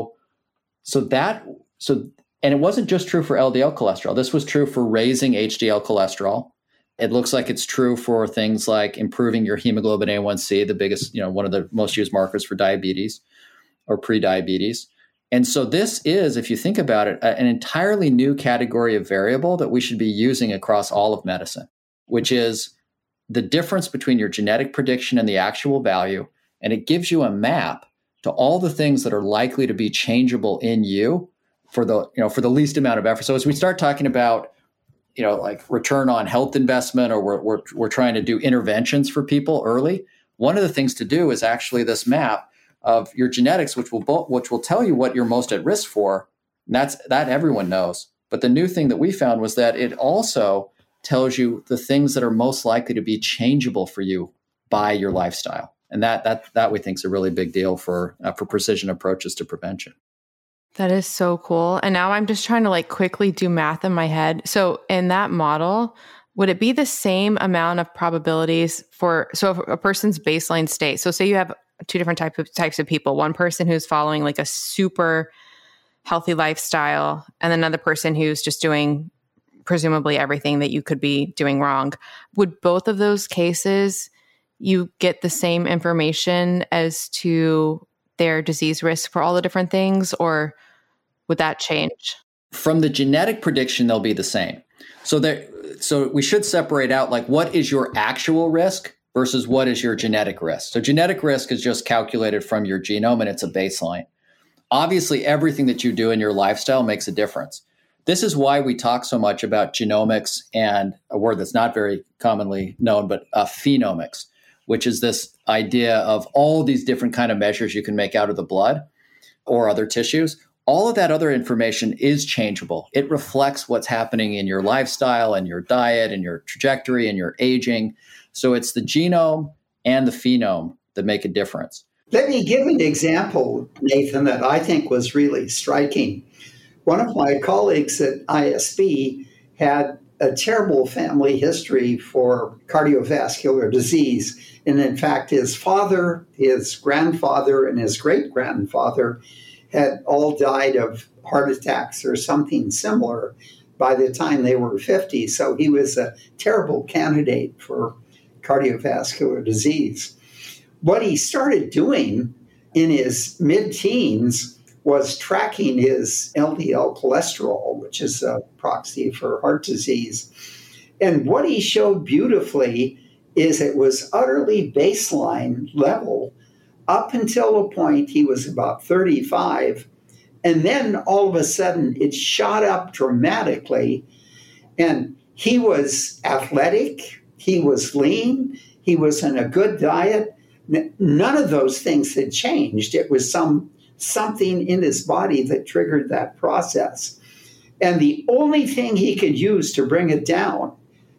Speaker 1: and it wasn't just true for LDL cholesterol. This was true for raising HDL cholesterol. It looks like it's true for things like improving your hemoglobin A1C, the biggest, one of the most used markers for diabetes or prediabetes. And so this is, if you think about it, an entirely new category of variable that we should be using across all of medicine, which is the difference between your genetic prediction and the actual value. And it gives you a map to all the things that are likely to be changeable in you for the least amount of effort. So as we start talking about, like return on health investment, or we're trying to do interventions for people early, one of the things to do is actually this map of your genetics, which will tell you what you're most at risk for. And that everyone knows. But the new thing that we found was that it also tells you the things that are most likely to be changeable for you by your lifestyle. And that we think is a really big deal for precision approaches to prevention.
Speaker 4: That is so cool. And now I'm just trying to quickly do math in my head. So in that model, would it be the same amount of probabilities so if a person's baseline state, so say you have two different types of people, one person who's following like a super healthy lifestyle and another person who's just doing presumably everything that you could be doing wrong, would both of those cases you get the same information as to their disease risk for all the different things, or would that change?
Speaker 1: From the genetic prediction, they'll be the same. So we should separate out like what is your actual risk versus what is your genetic risk. So genetic risk is just calculated from your genome and it's a baseline. Obviously, everything that you do in your lifestyle makes a difference. This is why we talk so much about genomics and a word that's not very commonly known, but phenomics, which is this idea of all these different kind of measures you can make out of the blood or other tissues. All of that other information is changeable. It reflects what's happening in your lifestyle and your diet and your trajectory and your aging. So it's the genome and the phenome that make a difference.
Speaker 2: Let me give an example, Nathan, that I think was really striking. One of my colleagues at ISB had a terrible family history for cardiovascular disease. And in fact, his father, his grandfather, and his great-grandfather had all died of heart attacks or something similar by the time they were 50. So he was a terrible candidate for cardiovascular disease. What he started doing in his mid-teens was tracking his LDL cholesterol, which is a proxy for heart disease. And what he showed beautifully is it was utterly baseline level up until a point he was about 35. And then all of a sudden it shot up dramatically. And he was athletic, he was lean, he was in a good diet. None of those things had changed. It was something in his body that triggered that process. And the only thing he could use to bring it down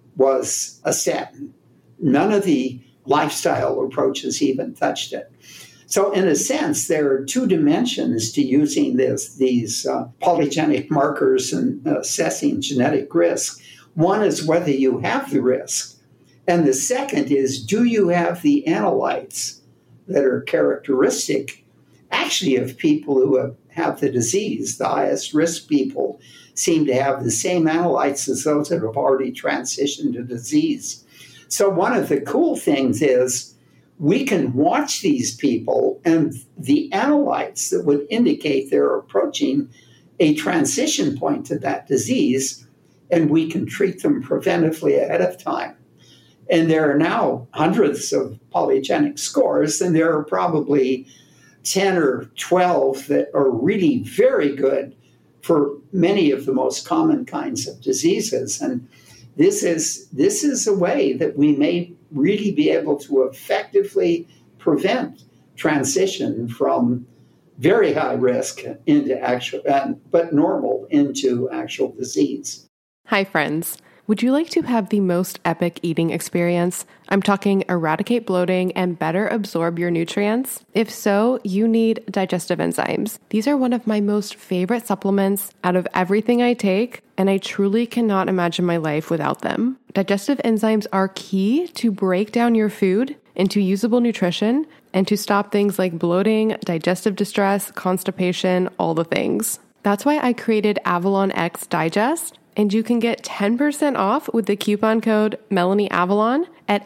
Speaker 2: was a statin. None of the lifestyle approaches even touched it. So in a sense, there are two dimensions to using these polygenic markers and assessing genetic risk. One is whether you have the risk. And the second is, do you have the analytes that are characteristic actually of people who have the disease? The highest risk people seem to have the same analytes as those that have already transitioned to disease. So one of the cool things is we can watch these people and the analytes that would indicate they're approaching a transition point to that disease, and we can treat them preventively ahead of time. And there are now hundreds of polygenic scores, and there are probably 10 or 12 that are really very good for many of the most common kinds of diseases. And this is a way that we may really be able to effectively prevent transition from very high risk into actual, but normal into actual disease.
Speaker 3: Hi, friends. Would you like to have the most epic eating experience? I'm talking eradicate bloating and better absorb your nutrients. If so, you need digestive enzymes. These are one of my most favorite supplements out of everything I take, and I truly cannot imagine my life without them. Digestive enzymes are key to break down your food into usable nutrition and to stop things like bloating, digestive distress, constipation, all the things. That's why I created Avalon X Digest. And you can get 10% off with the coupon code MelanieAvalon at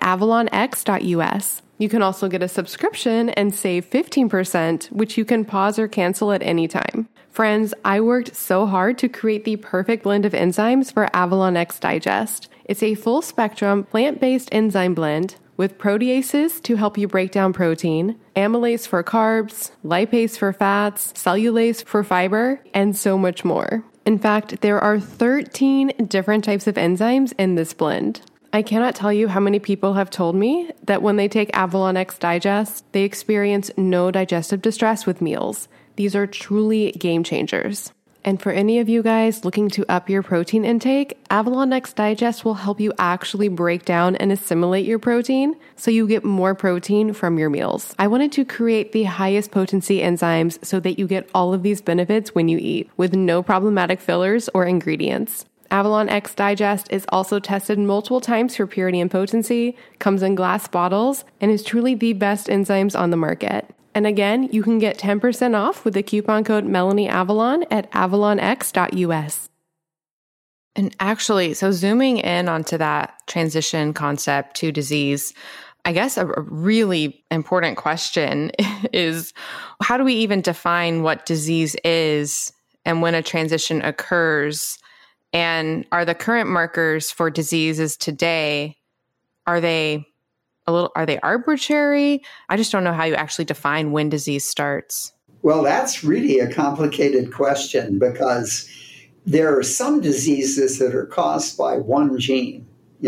Speaker 3: avalonx.us. You can also get a subscription and save 15%, which you can pause or cancel at any time. Friends, I worked so hard to create the perfect blend of enzymes for Avalon X Digest. It's a full spectrum plant-based enzyme blend with proteases to help you break down protein, amylase for carbs, lipase for fats, cellulase for fiber, and so much more. In fact, there are 13 different types of enzymes in this blend. I cannot tell you how many people have told me that when they take Avalon X Digest, they experience no digestive distress with meals. These are truly game changers. And for any of you guys looking to up your protein intake, Avalon X Digest will help you actually break down and assimilate your protein so you get more protein from your meals. I wanted to create the highest potency enzymes so that you get all of these benefits when you eat with no problematic fillers or ingredients.
Speaker 5: Avalon X Digest is also tested multiple times for purity and potency, comes in glass bottles, and is truly the best enzymes on the market. And again, you can get 10% off with the coupon code MelanieAvalon at avalonx.us.
Speaker 4: And actually, so zooming in onto that transition concept to disease, I guess a really important question is, how do we even define what disease is and when a transition occurs? And are the current markers for diseases today, are they arbitrary? I just don't know how you actually define when disease starts.
Speaker 2: Well, that's really a complicated question because there are some diseases that are caused by one gene.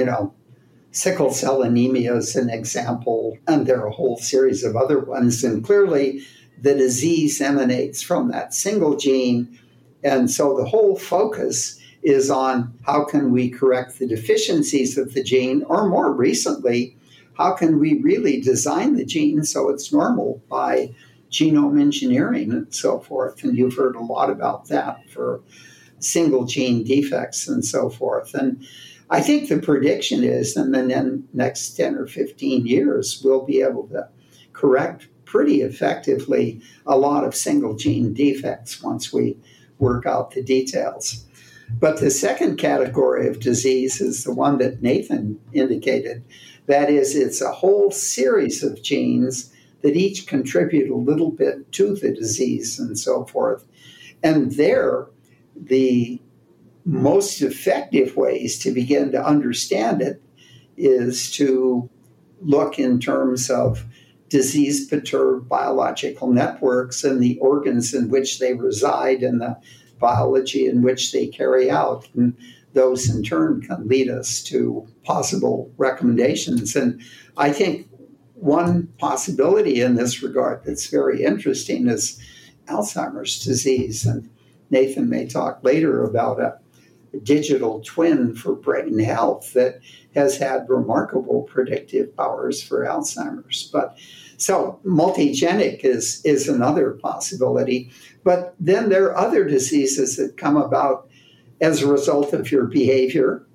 Speaker 2: Sickle cell anemia is an example, and there are a whole series of other ones. And clearly, the disease emanates from that single gene. And so the whole focus is on how can we correct the deficiencies of the gene, or more recently, how can we really design the gene so it's normal by genome engineering and so forth. And you've heard a lot about that for single gene defects and so forth. And I think the prediction is in the next 10 or 15 years, we'll be able to correct pretty effectively a lot of single gene defects once we work out the details. But the second category of disease is the one that Nathan indicated. That is, it's a whole series of genes that each contribute a little bit to the disease and so forth. And there, the most effective ways to begin to understand it is to look in terms of disease-perturbed biological networks and the organs in which they reside and the biology in which they carry out. And those in turn can lead us to possible recommendations. And I think one possibility in this regard that's very interesting is Alzheimer's disease. And Nathan may talk later about a digital twin for brain health that has had remarkable predictive powers for Alzheimer's. But so multigenic is another possibility. But then there are other diseases that come about as a result of your behavior.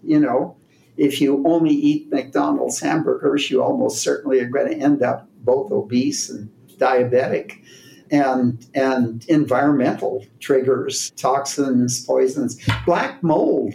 Speaker 2: If you only eat McDonald's hamburgers, you almost certainly are going to end up both obese and diabetic. And environmental triggers, toxins, poisons. Black mold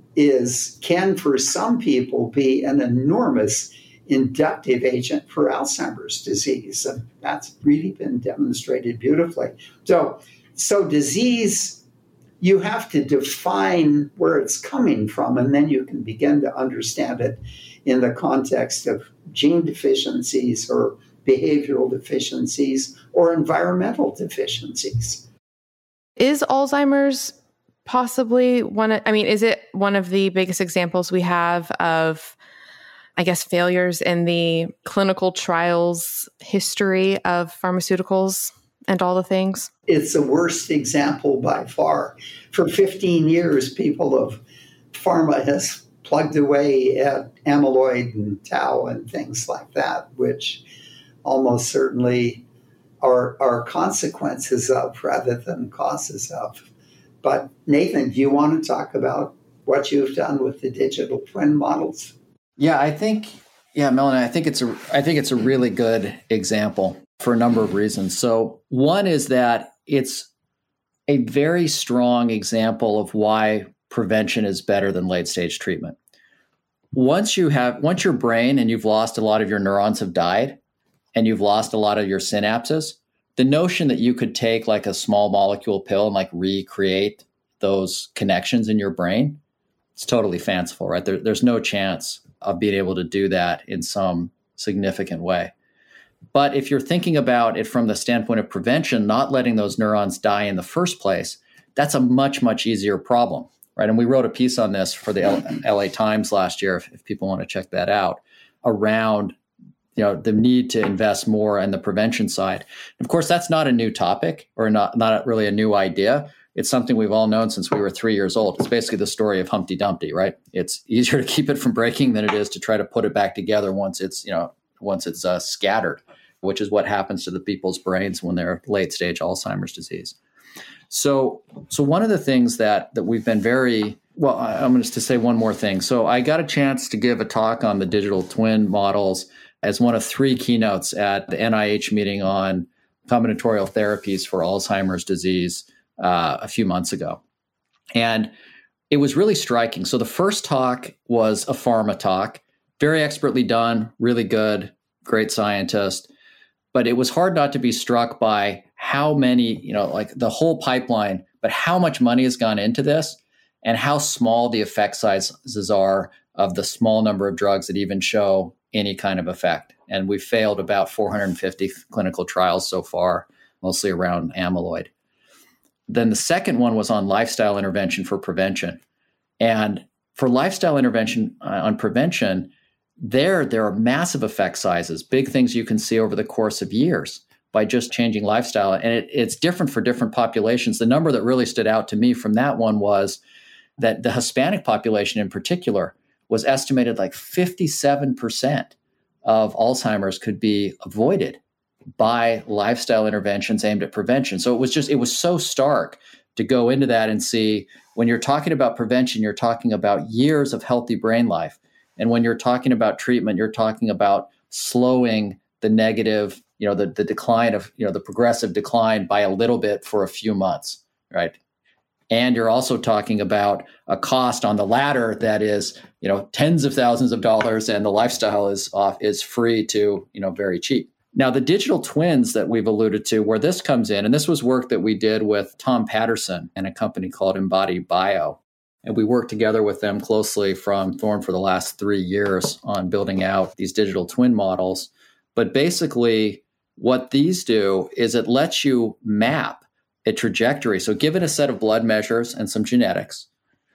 Speaker 2: can for some people be an enormous inductive agent for Alzheimer's disease. And that's really been demonstrated beautifully. So disease, you have to define where it's coming from, and then you can begin to understand it in the context of gene deficiencies or behavioral deficiencies or environmental deficiencies.
Speaker 4: Is Alzheimer's possibly is it one of the biggest examples we have of, I guess, failures in the clinical trials history of pharmaceuticals and all the things?
Speaker 2: It's the worst example by far. For 15 years, people of pharma has plugged away at amyloid and tau and things like that, which almost certainly are consequences of rather than causes of. But Nathan, do you want to talk about what you've done with the digital twin models?
Speaker 1: Yeah, Melanie, I think it's a really good example for a number of reasons. So one is that it's a very strong example of why prevention is better than late stage treatment. Once your brain and you've lost a lot of your neurons have died, and you've lost a lot of your synapses, the notion that you could take like a small molecule pill and like recreate those connections in your brain, it's totally fanciful, right? There's no chance of being able to do that in some significant way. But if you're thinking about it from the standpoint of prevention, not letting those neurons die in the first place, that's a much, much easier problem, right? And we wrote a piece on this for the LA Times last year, if people want to check that out, around the need to invest more in the prevention side. Of course, that's not a new topic or not really a new idea. It's something we've all known since we were 3 years old. It's basically the story of Humpty Dumpty, right? It's easier to keep it from breaking than it is to try to put it back together once it's scattered, which is what happens to the people's brains when they're late stage Alzheimer's disease. So one of the things that we've been very Well, I'm going to say one more thing. So I got a chance to give a talk on the digital twin models as one of 3 keynotes at the NIH meeting on combinatorial therapies for Alzheimer's disease a few months ago. And it was really striking. So the first talk was a pharma talk, very expertly done, really good, great scientist. But it was hard not to be struck by how many, like the whole pipeline, but how much money has gone into this and how small the effect sizes are of the small number of drugs that even show any kind of effect. And we've failed about 450 clinical trials so far, mostly around amyloid. Then the second one was on lifestyle intervention for prevention. And for lifestyle intervention on prevention, there are massive effect sizes, big things you can see over the course of years by just changing lifestyle. And it's different for different populations. The number that really stood out to me from that one was that the Hispanic population in particular was estimated like 57% of Alzheimer's could be avoided by lifestyle interventions aimed at prevention. So it was so stark to go into that and see when you're talking about prevention, you're talking about years of healthy brain life. And when you're talking about treatment, you're talking about slowing the negative, the decline of, the progressive decline by a little bit for a few months, right? And you're also talking about a cost on the latter that is, tens of thousands of dollars, and the lifestyle is free to, very cheap. Now, the digital twins that we've alluded to, where this comes in, and this was work that we did with Tom Patterson and a company called Embody Bio. And we worked together with them closely from Thorne for the last 3 years on building out these digital twin models. But basically, what these do is it lets you map a trajectory. So given a set of blood measures and some genetics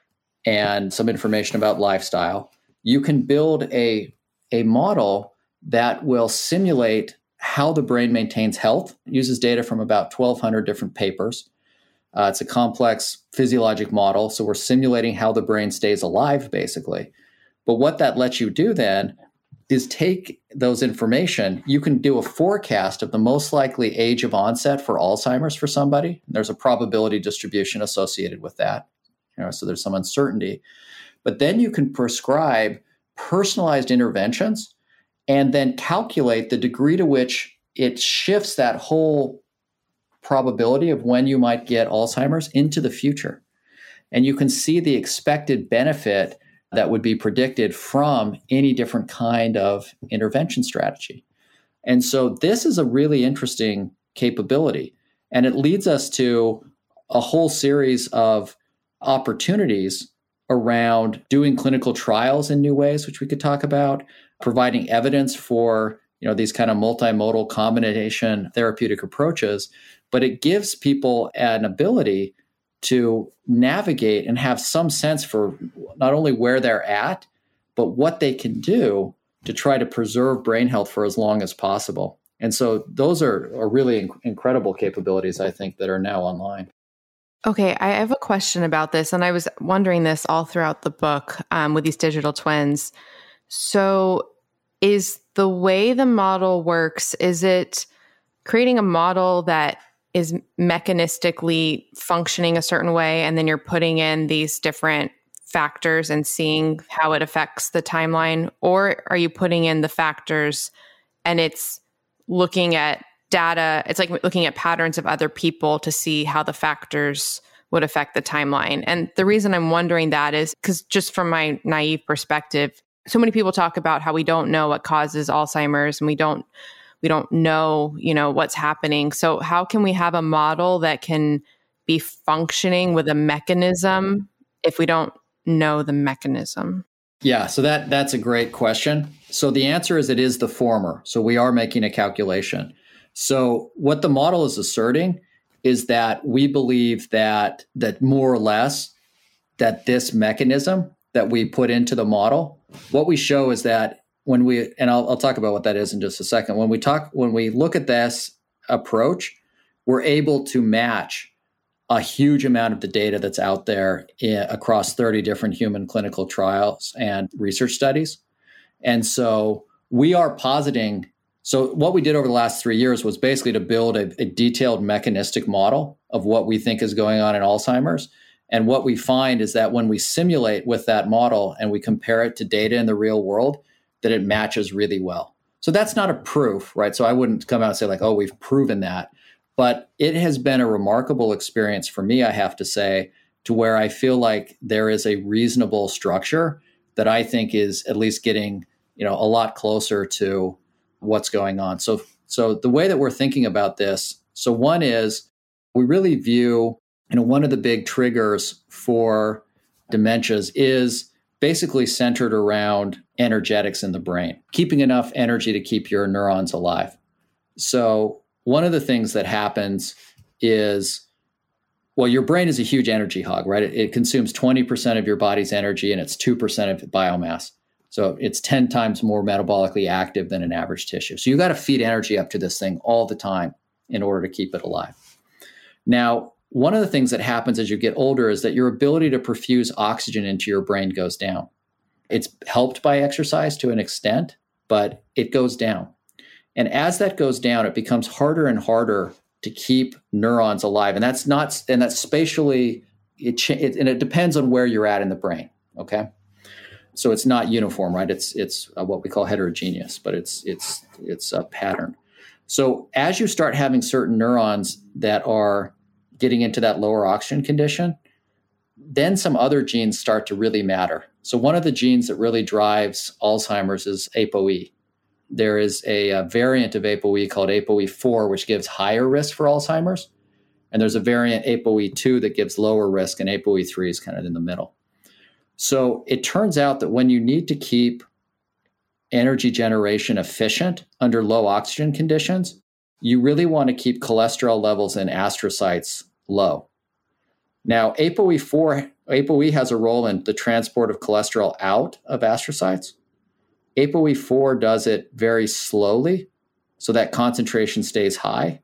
Speaker 1: and some information about lifestyle, you can build a model that will simulate how the brain maintains health. It uses data from about 1,200 different papers. It's a complex physiologic model, so we're simulating how the brain stays alive, basically. But what that lets you do then is take those information. You can do a forecast of the most likely age of onset for Alzheimer's for somebody. There's a probability distribution associated with that, so there's some uncertainty. But then you can prescribe personalized interventions and then calculate the degree to which it shifts that whole probability of when you might get Alzheimer's into the future. And you can see the expected benefit that would be predicted from any different kind of intervention strategy. And so this is a really interesting capability. And it leads us to a whole series of opportunities around doing clinical trials in new ways, which we could talk about, providing evidence for these kind of multimodal combination therapeutic approaches. But it gives people an ability to navigate and have some sense for not only where they're at, but what they can do to try to preserve brain health for as long as possible. And so those are really incredible capabilities, I think, that are now online.
Speaker 4: Okay, I have a question about this, and I was wondering this all throughout the book with these digital twins. So is the way the model works, is it creating a model that is mechanistically functioning a certain way, and then you're putting in these different factors and seeing how it affects the timeline? Or are you putting in the factors and it's looking at data, it's like looking at patterns of other people to see how the factors would affect the timeline? And the reason I'm wondering that is because just from my naive perspective, so many people talk about how we don't know what causes Alzheimer's and we don't know, what's happening. So how can we have a model that can be functioning with a mechanism if we don't know the mechanism?
Speaker 1: Yeah, so that's a great question. So the answer is it is the former. So we are making a calculation. So what the model is asserting is that we believe that more or less that this mechanism that we put into the model, what we show is that when we, and I'll talk about what that is in just a second. When we look at this approach, we're able to match a huge amount of the data that's out there across 30 different human clinical trials and research studies. And so we are positing, so what we did over the last 3 years was basically to build a detailed mechanistic model of what we think is going on in Alzheimer's. And what we find is that when we simulate with that model and we compare it to data in the real world, that it matches really well. So that's not a proof, right? So I wouldn't come out and say like, oh, we've proven that. But it has been a remarkable experience for me, I have to say, to where I feel like there is a reasonable structure that I think is at least getting, a lot closer to what's going on. So the way that we're thinking about this, so one is we really view, one of the big triggers for dementias is basically centered around energetics in the brain, keeping enough energy to keep your neurons alive. So one of the things that happens is, well, your brain is a huge energy hog, right? It consumes 20% of your body's energy and it's 2% of biomass. So it's 10 times more metabolically active than an average tissue. So you got to feed energy up to this thing all the time in order to keep it alive. Now, one of the things that happens as you get older is that your ability to perfuse oxygen into your brain goes down. It's helped by exercise to an extent, but it goes down. And as that goes down, it becomes harder and harder to keep neurons alive. And that's spatially, it depends on where you're at in the brain, okay? So it's not uniform, right? It's what we call heterogeneous, but it's a pattern. So as you start having certain neurons that are getting into that lower oxygen condition, then some other genes start to really matter. So one of the genes that really drives Alzheimer's is ApoE. There is a variant of ApoE called ApoE4, which gives higher risk for Alzheimer's. And there's a variant ApoE2 that gives lower risk, and ApoE3 is kind of in the middle. So it turns out that when you need to keep energy generation efficient under low oxygen conditions, you really want to keep cholesterol levels in astrocytes low. Now, ApoE has a role in the transport of cholesterol out of astrocytes. ApoE4 does it very slowly, so that concentration stays high.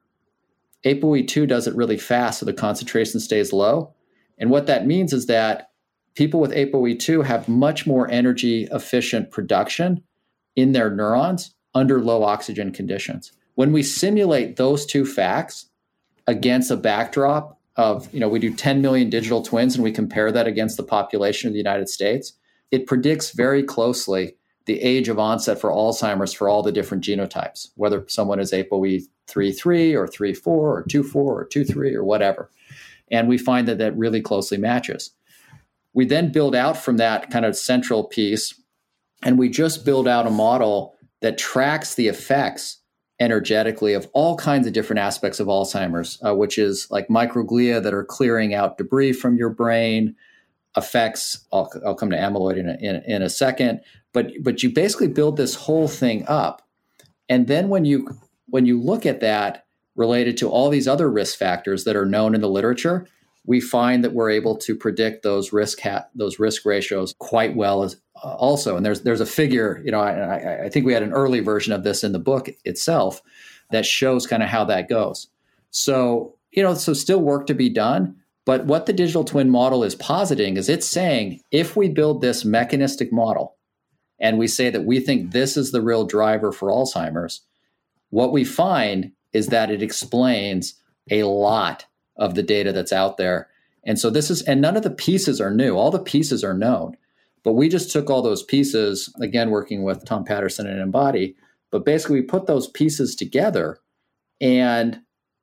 Speaker 1: ApoE2 does it really fast, so the concentration stays low. And what that means is that people with ApoE2 have much more energy efficient production in their neurons under low oxygen conditions. When we simulate those two facts against a backdrop of, we do 10 million digital twins and we compare that against the population of the United States, it predicts very closely the age of onset for Alzheimer's for all the different genotypes, whether someone is ApoE3.3 or 3.4 or 2.4 or 2.3 or whatever. And we find that really closely matches. We then build out from that kind of central piece, and we just build out a model that tracks the effects energetically of all kinds of different aspects of Alzheimer's, which is like microglia that are clearing out debris from your brain, effects, I'll come to amyloid in a second, but you basically build this whole thing up. And then when you look at that related to all these other risk factors that are known in the literature, we find that we're able to predict those risk ratios quite well also. And there's a figure, I think we had an early version of this in the book itself that shows kind of how that goes. So, so still work to be done. But what the digital twin model is positing is it's saying, if we build this mechanistic model and we say that we think this is the real driver for Alzheimer's, what we find is that it explains a lot of the data that's out there. And so and none of the pieces are new. All the pieces are known. But we just took all those pieces, again, working with Tom Patterson and Embody, but basically we put those pieces together and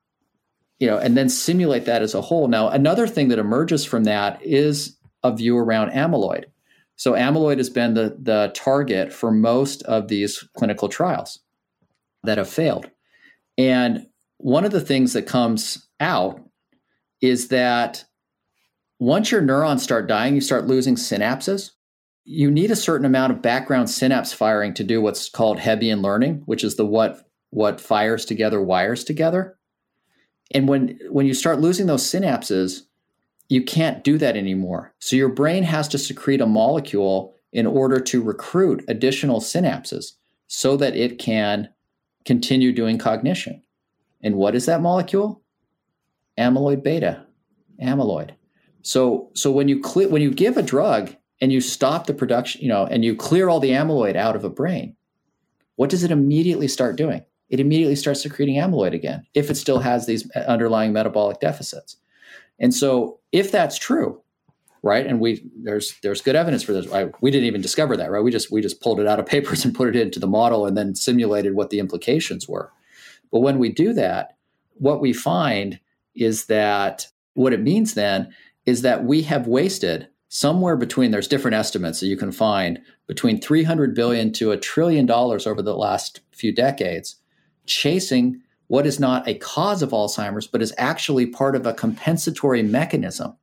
Speaker 1: then simulate that as a whole. Now, another thing that emerges from that is a view around amyloid. So amyloid has been the target for most of these clinical trials that have failed. And one of the things that comes out is that once your neurons start dying, you start losing synapses. You need a certain amount of background synapse firing to do what's called Hebbian learning, which is the what fires together wires together. And when you start losing those synapses, you can't do that anymore. So your brain has to secrete a molecule in order to recruit additional synapses so that it can continue doing cognition. And what is that molecule? Amyloid beta, amyloid. So when you give a drug and you stop the production, and you clear all the amyloid out of a brain, what does it immediately start doing? It immediately starts secreting amyloid again, if it still has these underlying metabolic deficits. And so if that's true, right? And there's good evidence for this. We didn't even discover that, right? We just pulled it out of papers and put it into the model and then simulated what the implications were. But when we do that, what we find is that what it means then is that we have wasted somewhere between, there's different estimates that you can find, between $300 billion to $1 trillion over the last few decades, chasing what is not a cause of Alzheimer's, but is actually part of a compensatory mechanism.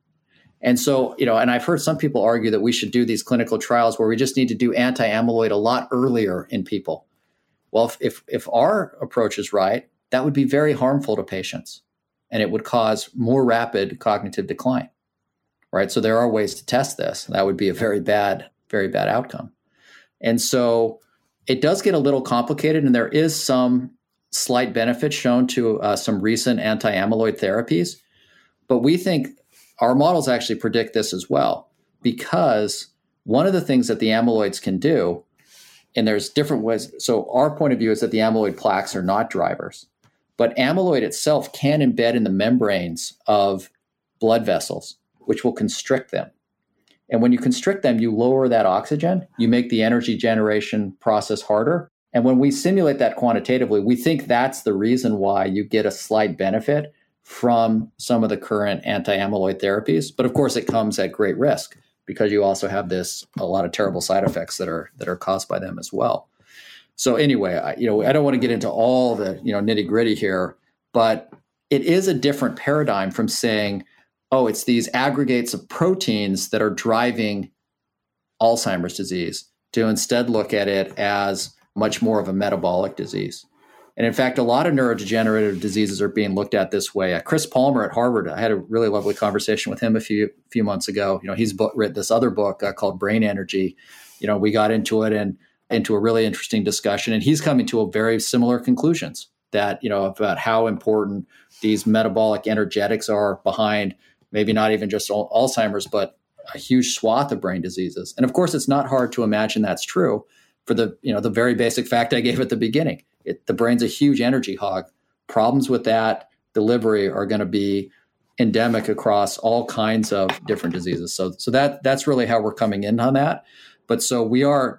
Speaker 1: And so, and I've heard some people argue that we should do these clinical trials where we just need to do anti-amyloid a lot earlier in people. Well, if our approach is right, that would be very harmful to patients, and it would cause more rapid cognitive decline, right? So there are ways to test this. That would be a very bad outcome. And so it does get a little complicated, and there is some slight benefit shown to some recent anti-amyloid therapies. But we think our models actually predict this as well, because one of the things that the amyloids can do, and there's different ways. So our point of view is that the amyloid plaques are not drivers, but amyloid itself can embed in the membranes of blood vessels, which will constrict them. And when you constrict them, you lower that oxygen, you make the energy generation process harder. And when we simulate that quantitatively, we think that's the reason why you get a slight benefit from some of the current anti-amyloid therapies. But of course, it comes at great risk because you also have a lot of terrible side effects that are caused by them as well. So anyway, I don't want to get into all the nitty gritty here, but it is a different paradigm from saying, oh, it's these aggregates of proteins that are driving Alzheimer's disease, to instead look at it as much more of a metabolic disease. And in fact, a lot of neurodegenerative diseases are being looked at this way. Chris Palmer at Harvard, I had a really lovely conversation with him a few months ago. He's written this other book called Brain Energy. We got into it and into a really interesting discussion, and he's coming to a very similar conclusions that, about how important these metabolic energetics are behind maybe not even just Alzheimer's, but a huge swath of brain diseases. And of course, it's not hard to imagine that's true for the very basic fact I gave at the beginning. The brain's a huge energy hog. Problems with that delivery are going to be endemic across all kinds of different diseases. So that's really how we're coming in on that. But the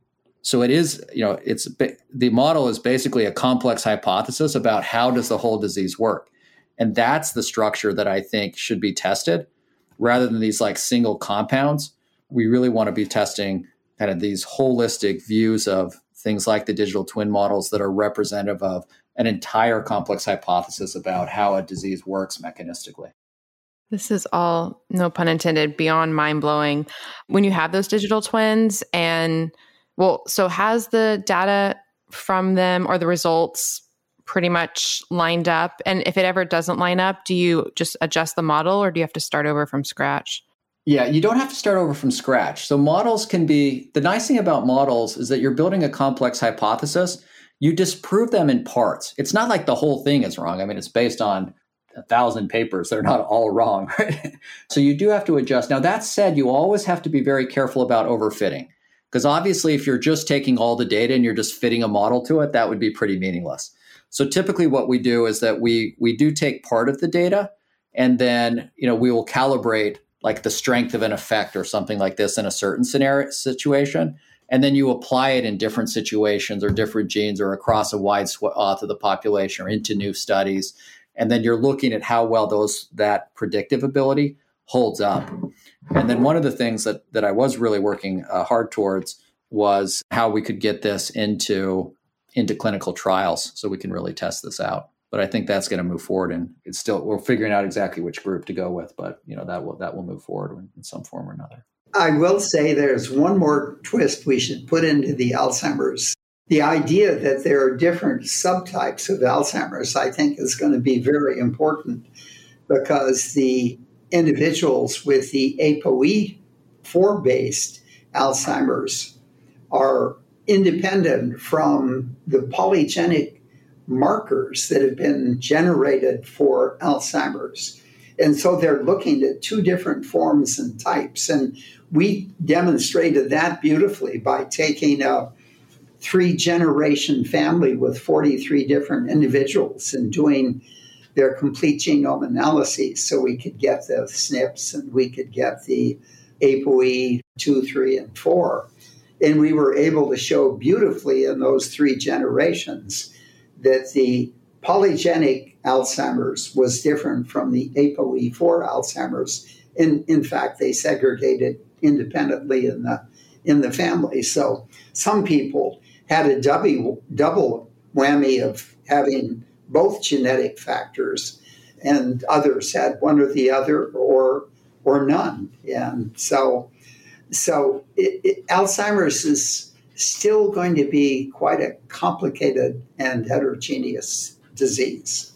Speaker 1: model is basically a complex hypothesis about how does the whole disease work. And that's the structure that I think should be tested rather than these like single compounds. We really want to be testing kind of these holistic views of things like the digital twin models that are representative of an entire complex hypothesis about how a disease works mechanistically.
Speaker 4: This is all, no pun intended, beyond mind-blowing. When you have those digital twins so has the data from them or the results pretty much lined up? And if it ever doesn't line up, do you just adjust the model or do you have to start over from scratch?
Speaker 1: Yeah, you don't have to start over from scratch. So models the nice thing about models is that you're building a complex hypothesis. You disprove them in parts. It's not like the whole thing is wrong. I mean, it's based on 1,000 papers. They're not all wrong, right? So you do have to adjust. Now, that said, you always have to be very careful about overfitting. Because obviously, if you're just taking all the data and you're just fitting a model to it, that would be pretty meaningless. So typically what we do is that we do take part of the data, and then we will calibrate like the strength of an effect or something like this in a certain situation. And then you apply it in different situations or different genes or across a wide swath of the population or into new studies. And then you're looking at how well that predictive ability holds up. And then one of the things that I was really working hard towards was how we could get this into clinical trials so we can really test this out. But I think that's going to move forward, and we're figuring out exactly which group to go with. But that will move forward in some form or another.
Speaker 2: I will say there's one more twist we should put into the Alzheimer's. The idea that there are different subtypes of Alzheimer's, I think, is going to be very important, because the individuals with the ApoE4-based Alzheimer's are independent from the polygenic markers that have been generated for Alzheimer's. And so they're looking at two different forms and types. And we demonstrated that beautifully by taking a 3-generation family with 43 different individuals and doing their complete genome analyses so we could get the SNPs and we could get the ApoE 2, 3, and 4. And we were able to show beautifully in those 3 generations that the polygenic Alzheimer's was different from the ApoE4 Alzheimer's. In fact, they segregated independently in the family. So some people had a double whammy of having both genetic factors, and others had one or the other or none. And so Alzheimer's is still going to be quite a complicated and heterogeneous disease.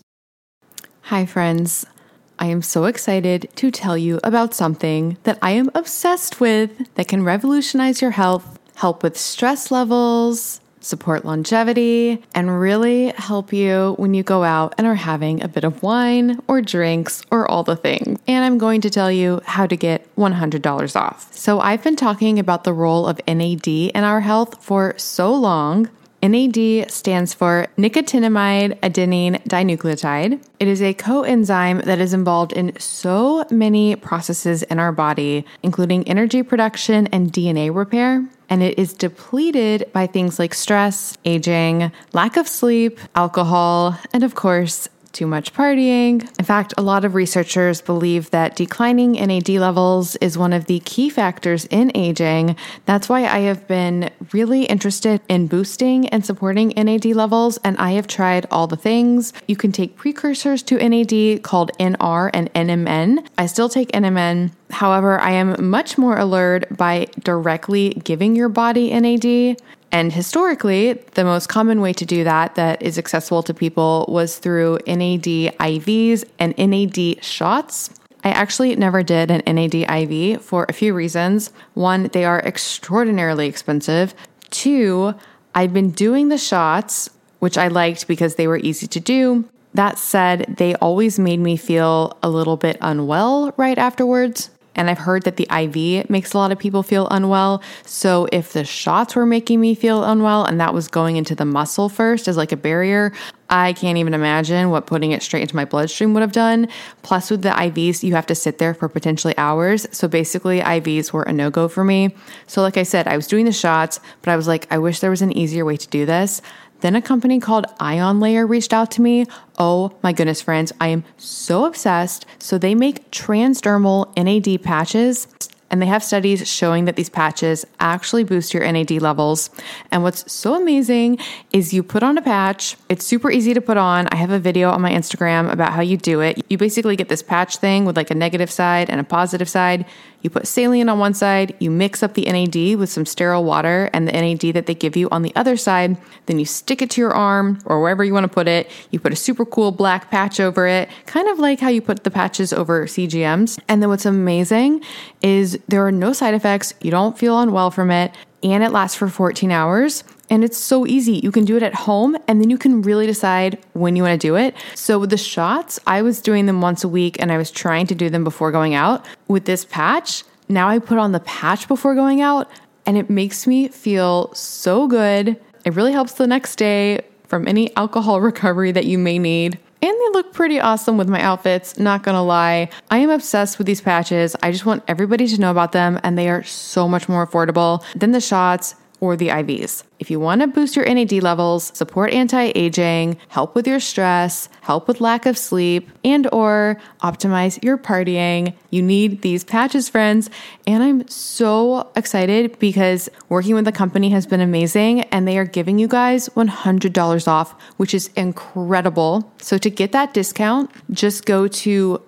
Speaker 3: Hi, friends. I am so excited to tell you about something that I am obsessed with that can revolutionize your health, help with stress levels, support longevity, and really help you when you go out and are having a bit of wine or drinks or all the things. And I'm going to tell you how to get $100 off. So I've been talking about the role of NAD in our health for so long. NAD stands for nicotinamide adenine dinucleotide. It is a coenzyme that is involved in so many processes in our body, including energy production and DNA repair. And it is depleted by things like stress, aging, lack of sleep, alcohol, and of course, too much partying. In fact, a lot of researchers believe that declining NAD levels is one of the key factors in aging. That's why I have been really interested in boosting and supporting NAD levels, and I have tried all the things. You can take precursors to NAD called NR and NMN. I still take NMN. However, I am much more allured by directly giving your body NAD. And historically, the most common way to do that is accessible to people was through NAD IVs and NAD shots. I actually never did an NAD IV for a few reasons. One, they are extraordinarily expensive. Two, I've been doing the shots, which I liked because they were easy to do. That said, they always made me feel a little bit unwell right afterwards. And I've heard that the IV makes a lot of people feel unwell. So if the shots were making me feel unwell and that was going into the muscle first as like a barrier, I can't even imagine what putting it straight into my bloodstream would have done. Plus with the IVs, you have to sit there for potentially hours. So basically IVs were a no-go for me. So like I said, I was doing the shots, but I was like, I wish there was an easier way to do this. Then a company called Ion Layer reached out to me. Oh my goodness, friends, I am so obsessed. So they make transdermal NAD patches, and they have studies showing that these patches actually boost your NAD levels. And what's so amazing is you put on a patch. It's super easy to put on. I have a video on my Instagram about how you do it. You basically get this patch thing with like a negative side and a positive side. You put saline on one side, you mix up the NAD with some sterile water and the NAD that they give you on the other side. Then you stick it to your arm or wherever you want to put it. You put a super cool black patch over it, kind of like how you put the patches over CGMs. And then what's amazing is there are no side effects. You don't feel unwell from it, and it lasts for 14 hours. And it's so easy. You can do it at home, and then you can really decide when you want to do it. So with the shots, I was doing them once a week, and I was trying to do them before going out. With this patch, now I put on the patch before going out, and it makes me feel so good. It really helps the next day from any alcohol recovery that you may need. And they look pretty awesome with my outfits, not gonna lie. I am obsessed with these patches. I just want everybody to know about them, and they are so much more affordable than the shots or the IVs. If you want to boost your NAD levels, support anti-aging, help with your stress, help with lack of sleep, and or optimize your partying, you need these patches, friends. And I'm so excited because working with the company has been amazing, and they are giving you guys $100 off, which is incredible. So to get that discount, just go to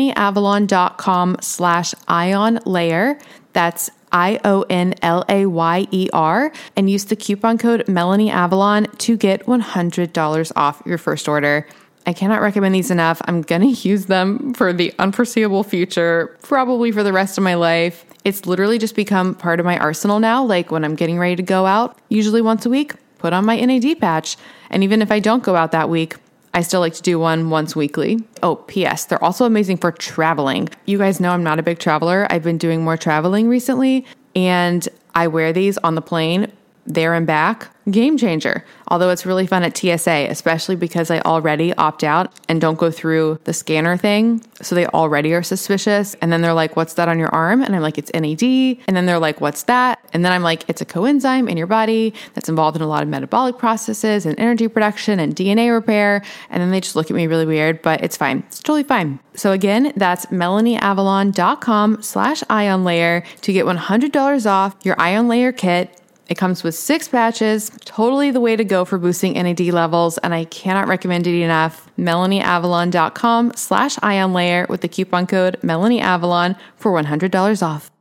Speaker 3: melaniavalon.com/ionlayer. That's IONLAYER, and use the coupon code MelanieAvalon to get $100 off your first order. I cannot recommend these enough. I'm going to use them for the unforeseeable future, probably for the rest of my life. It's literally just become part of my arsenal now. Like when I'm getting ready to go out, usually once a week, put on my NAD patch. And even if I don't go out that week, I still like to do one once weekly. Oh, P.S. They're also amazing for traveling. You guys know I'm not a big traveler. I've been doing more traveling recently, and I wear these on the plane there and back, game changer. Although it's really fun at TSA, especially because I already opt out and don't go through the scanner thing. So they already are suspicious. And then they're like, what's that on your arm? And I'm like, it's NAD. And then they're like, what's that? And then I'm like, it's a coenzyme in your body that's involved in a lot of metabolic processes and energy production and DNA repair. And then they just look at me really weird, but it's fine. It's totally fine. So again, that's melanieavalon.com/ion layer to get $100 off your ion layer kit. It comes with 6 patches, totally the way to go for boosting NAD levels, and I cannot recommend it enough. melanieavalon.com/ion layer with the coupon code melanieavalon for $100 off.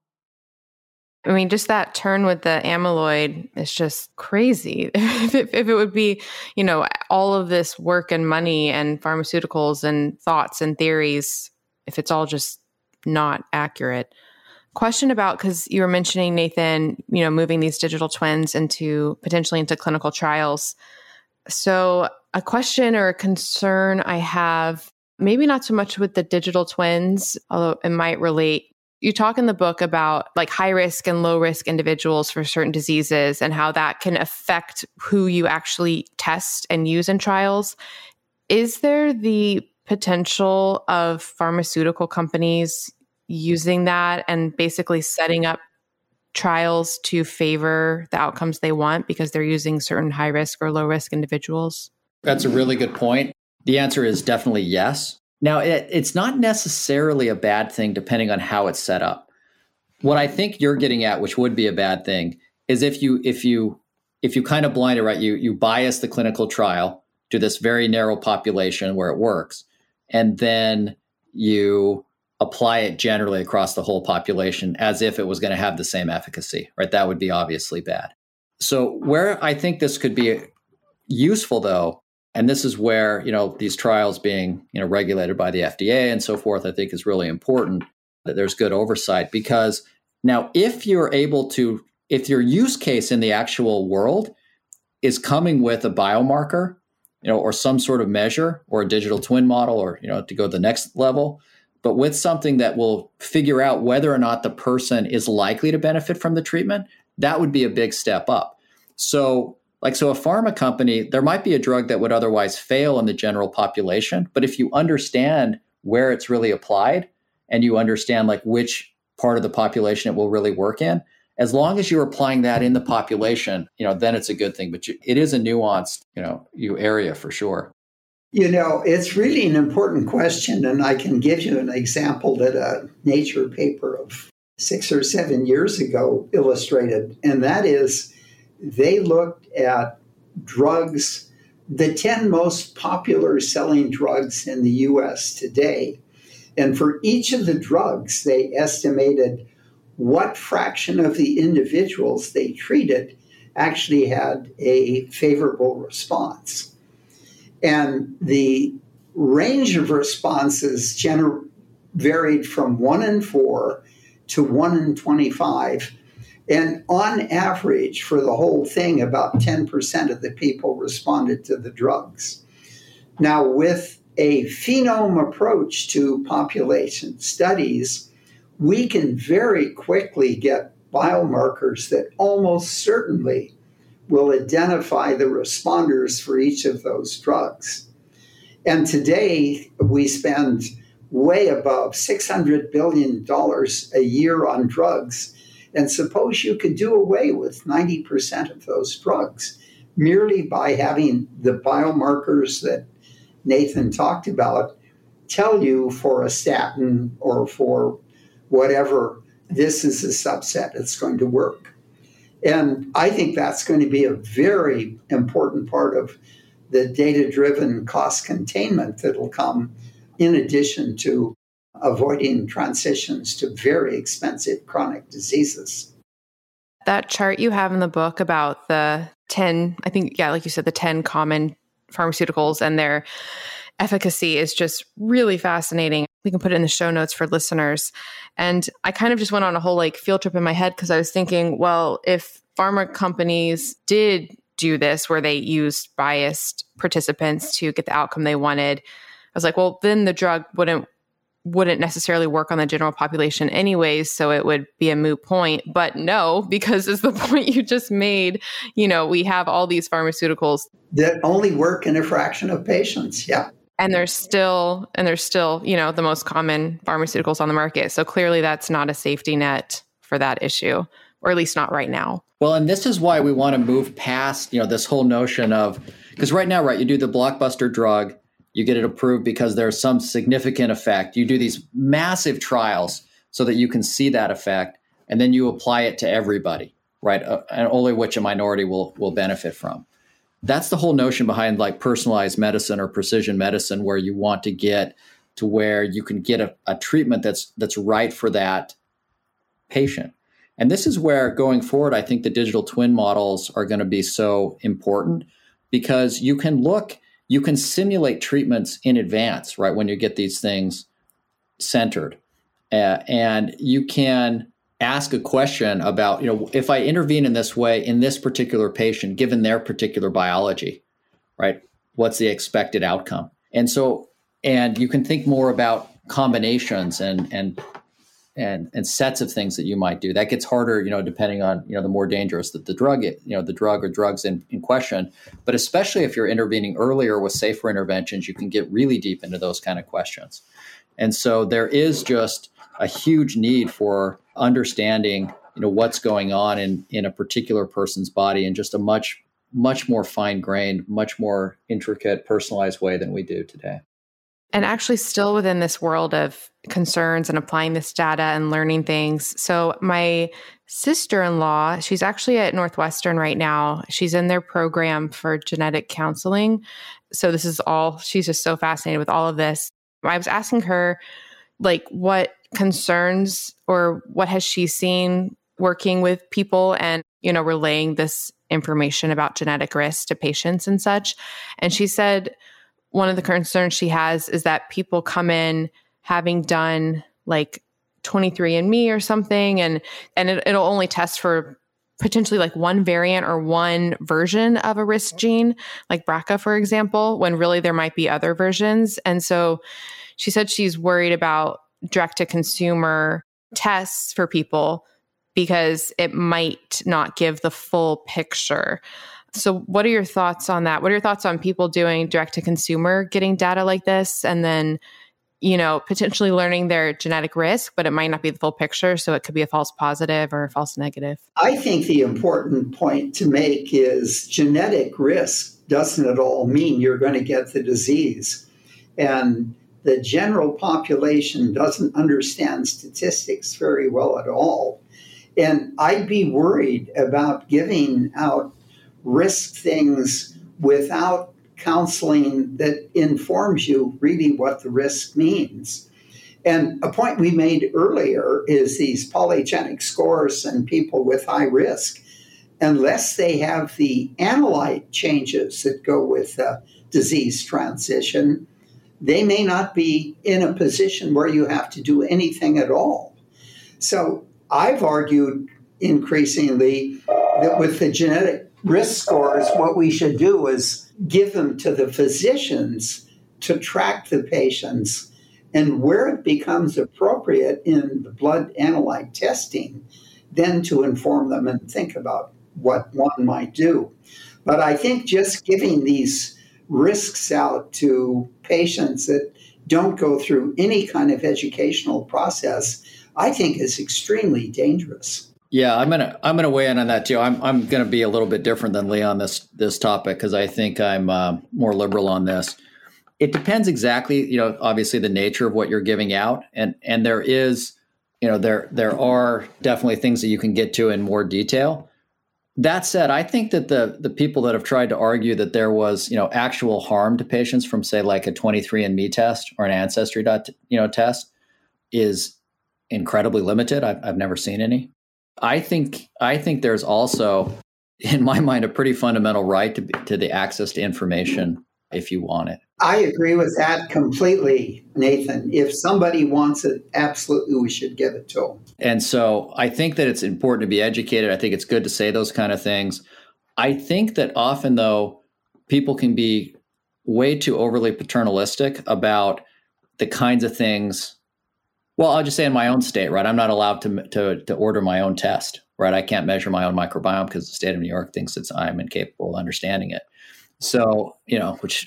Speaker 3: I mean, just that turn with the amyloid is just crazy. if it would be, all of this work and money and pharmaceuticals and thoughts and theories, if it's all just not accurate. Question about, because you were mentioning, Nathan, moving these digital twins potentially into clinical trials. So a question or a concern I have, maybe not so much with the digital twins, although it might relate. You talk in the book about like high risk and low risk individuals for certain diseases and how that can affect who you actually test and use in trials. Is there the potential of pharmaceutical companies using that and basically setting up trials to favor the outcomes they want because they're using certain high risk or low risk individuals?
Speaker 1: That's a really good point. The answer is definitely yes. Now, it's not necessarily a bad thing depending on how it's set up. What I think you're getting at, which would be a bad thing, is if you kind of blind it, right? You bias the clinical trial to this very narrow population where it works, and then you apply it generally across the whole population as if it was going to have the same efficacy, right? That would be obviously bad. So where I think this could be useful, though, and this is where, these trials being, regulated by the FDA and so forth, I think is really important that there's good oversight, because now if your use case in the actual world is coming with a biomarker, or some sort of measure or a digital twin model, or, to go to the next level, but with something that will figure out whether or not the person is likely to benefit from the treatment, that would be a big step up. So a pharma company, there might be a drug that would otherwise fail in the general population, but if you understand where it's really applied and you understand which part of the population it will really work in, as long as you're applying that in the population, then it's a good thing. But it is a nuanced, area for sure.
Speaker 2: It's really an important question, and I can give you an example that a Nature paper of 6 or 7 years ago illustrated, and that is they looked at drugs, the 10 most popular selling drugs in the U.S. today, and for each of the drugs, they estimated what fraction of the individuals they treated actually had a favorable response. And the range of responses varied from 1 in 4 to 1 in 25. And on average, for the whole thing, about 10% of the people responded to the drugs. Now, with a phenome approach to population studies, we can very quickly get biomarkers that almost certainly will identify the responders for each of those drugs. And today, we spend way above $600 billion a year on drugs. And suppose you could do away with 90% of those drugs merely by having the biomarkers that Nathan talked about tell you for a statin or for whatever, this is a subset, it's going to work. And I think that's going to be a very important part of the data-driven cost containment that will come in addition to avoiding transitions to very expensive chronic diseases.
Speaker 4: That chart you have in the book about the 10, I think, like you said, the 10 common pharmaceuticals and their efficacy is just really fascinating. We can put it in the show notes for listeners. And I kind of just went on a whole field trip in my head because I was thinking, well, if pharma companies did do this where they used biased participants to get the outcome they wanted, I was like, well, then the drug wouldn't wouldn't necessarily work on the general population anyways, so it would be a moot point. But no, because it's the point you just made, we have all these pharmaceuticals
Speaker 2: that only work in a fraction of patients. Yeah.
Speaker 4: And there's still, the most common pharmaceuticals on the market. So clearly that's not a safety net for that issue, or at least not right now.
Speaker 1: Well, and this is why we want to move past, this whole notion of, because right now, right, you do the blockbuster drug, you get it approved because there's some significant effect. You do these massive trials so that you can see that effect, and then you apply it to everybody, right? And only which a minority will benefit from. That's the whole notion behind like personalized medicine or precision medicine, where you want to get to where you can get a treatment that's right for that patient. And this is where, going forward, I think the digital twin models are going to be so important, because you can simulate treatments in advance, right? When you get these things centered, and you can ask a question about, if I intervene in this way in this particular patient, given their particular biology, right? What's the expected outcome? And you can think more about combinations and sets of things that you might do. That gets harder, depending on, the more dangerous that the drug or drugs in question. But especially if you're intervening earlier with safer interventions, you can get really deep into those kind of questions. And so there is just a huge need for understanding, what's going on in a particular person's body in just a much, much more fine-grained, much more intricate, personalized way than we do today.
Speaker 4: And actually still within this world of concerns and applying this data and learning things. So my sister-in-law, she's actually at Northwestern right now. She's in their program for genetic counseling. So she's just so fascinated with all of this. I was asking her, what concerns or what has she seen working with people and, relaying this information about genetic risk to patients and such. And she said one of the concerns she has is that people come in having done 23andMe or something, and it'll only test for potentially one variant or one version of a risk gene, like BRCA, for example, when really there might be other versions. And so she said she's worried about direct-to-consumer tests for people because it might not give the full picture. So what are your thoughts on that? What are your thoughts on people doing direct-to-consumer, getting data like this, and then, potentially learning their genetic risk, but it might not be the full picture, so it could be a false positive or a false negative?
Speaker 2: I think the important point to make is genetic risk doesn't at all mean you're going to get the disease. And the general population doesn't understand statistics very well at all. And I'd be worried about giving out risk things without counseling that informs you really what the risk means. And a point we made earlier is these polygenic scores and people with high risk, unless they have the analyte changes that go with disease transition, they may not be in a position where you have to do anything at all. So I've argued increasingly that with the genetic risk scores, what we should do is give them to the physicians to track the patients, and where it becomes appropriate in the blood analyte testing, then to inform them and think about what one might do. But I think just giving these risks out to patients that don't go through any kind of educational process, I think is extremely dangerous.
Speaker 1: Yeah, I'm gonna weigh in on that too. I'm gonna be a little bit different than Lee on this topic, because I think I'm more liberal on this. It depends exactly, obviously the nature of what you're giving out, and there is, there are definitely things that you can get to in more detail. That said, I think that the people that have tried to argue that there was, actual harm to patients from, say, like a 23andMe test or an Ancestry test is incredibly limited. I've never seen any. I think there's also, in my mind, a pretty fundamental right to the access to information if you want it.
Speaker 2: I agree with that completely, Nathan. If somebody wants it, absolutely we should give it to them.
Speaker 1: And so I think that it's important to be educated. I think it's good to say those kind of things. I think that often, though, people can be way too overly paternalistic about the kinds of things Well, I'll just say in my own state, right? I'm not allowed to order my own test, right? I can't measure my own microbiome because the state of New York thinks I'm incapable of understanding it. So, which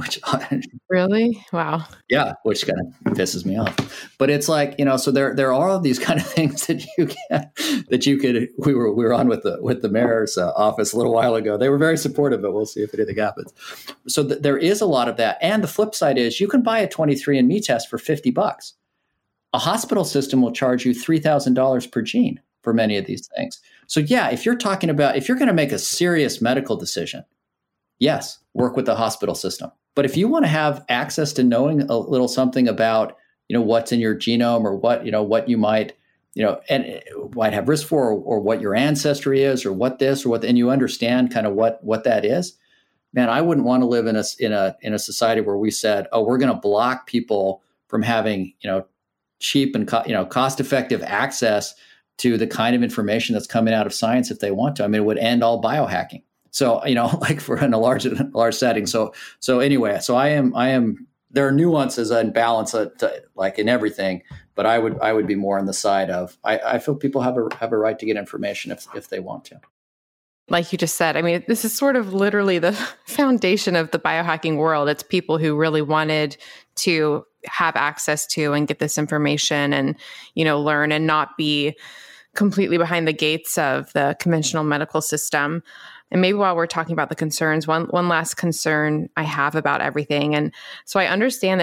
Speaker 4: Really? Wow.
Speaker 1: Yeah, which kind of pisses me off. But it's like, so there are all these kind of things that you could. We were on with the mayor's office a little while ago. They were very supportive, but we'll see if anything happens. So there is a lot of that. And the flip side is you can buy a 23andMe test for $50. A hospital system will charge you $3,000 per gene for many of these things. So yeah, if you're going to make a serious medical decision, yes, work with the hospital system. But if you want to have access to knowing a little something about, what's in your genome or what you might, and might have risk for, or what your ancestry is, or what this or what, and you understand kind of what that is, man, I wouldn't want to live in a society where we said, oh, we're going to block people from having, cheap and cost-effective access to the kind of information that's coming out of science if they want to. I mean, it would end all biohacking. So, like for in a large setting. So anyway, so I am, there are nuances and balance like in everything, but I would be more on the side of, I feel people have a right to get information if they want to.
Speaker 4: Like you just said, I mean, this is sort of literally the foundation of the biohacking world. It's people who really wanted to have access to and get this information and, learn and not be completely behind the gates of the conventional medical system. And maybe while we're talking about the concerns, one last concern I have about everything. And so I understand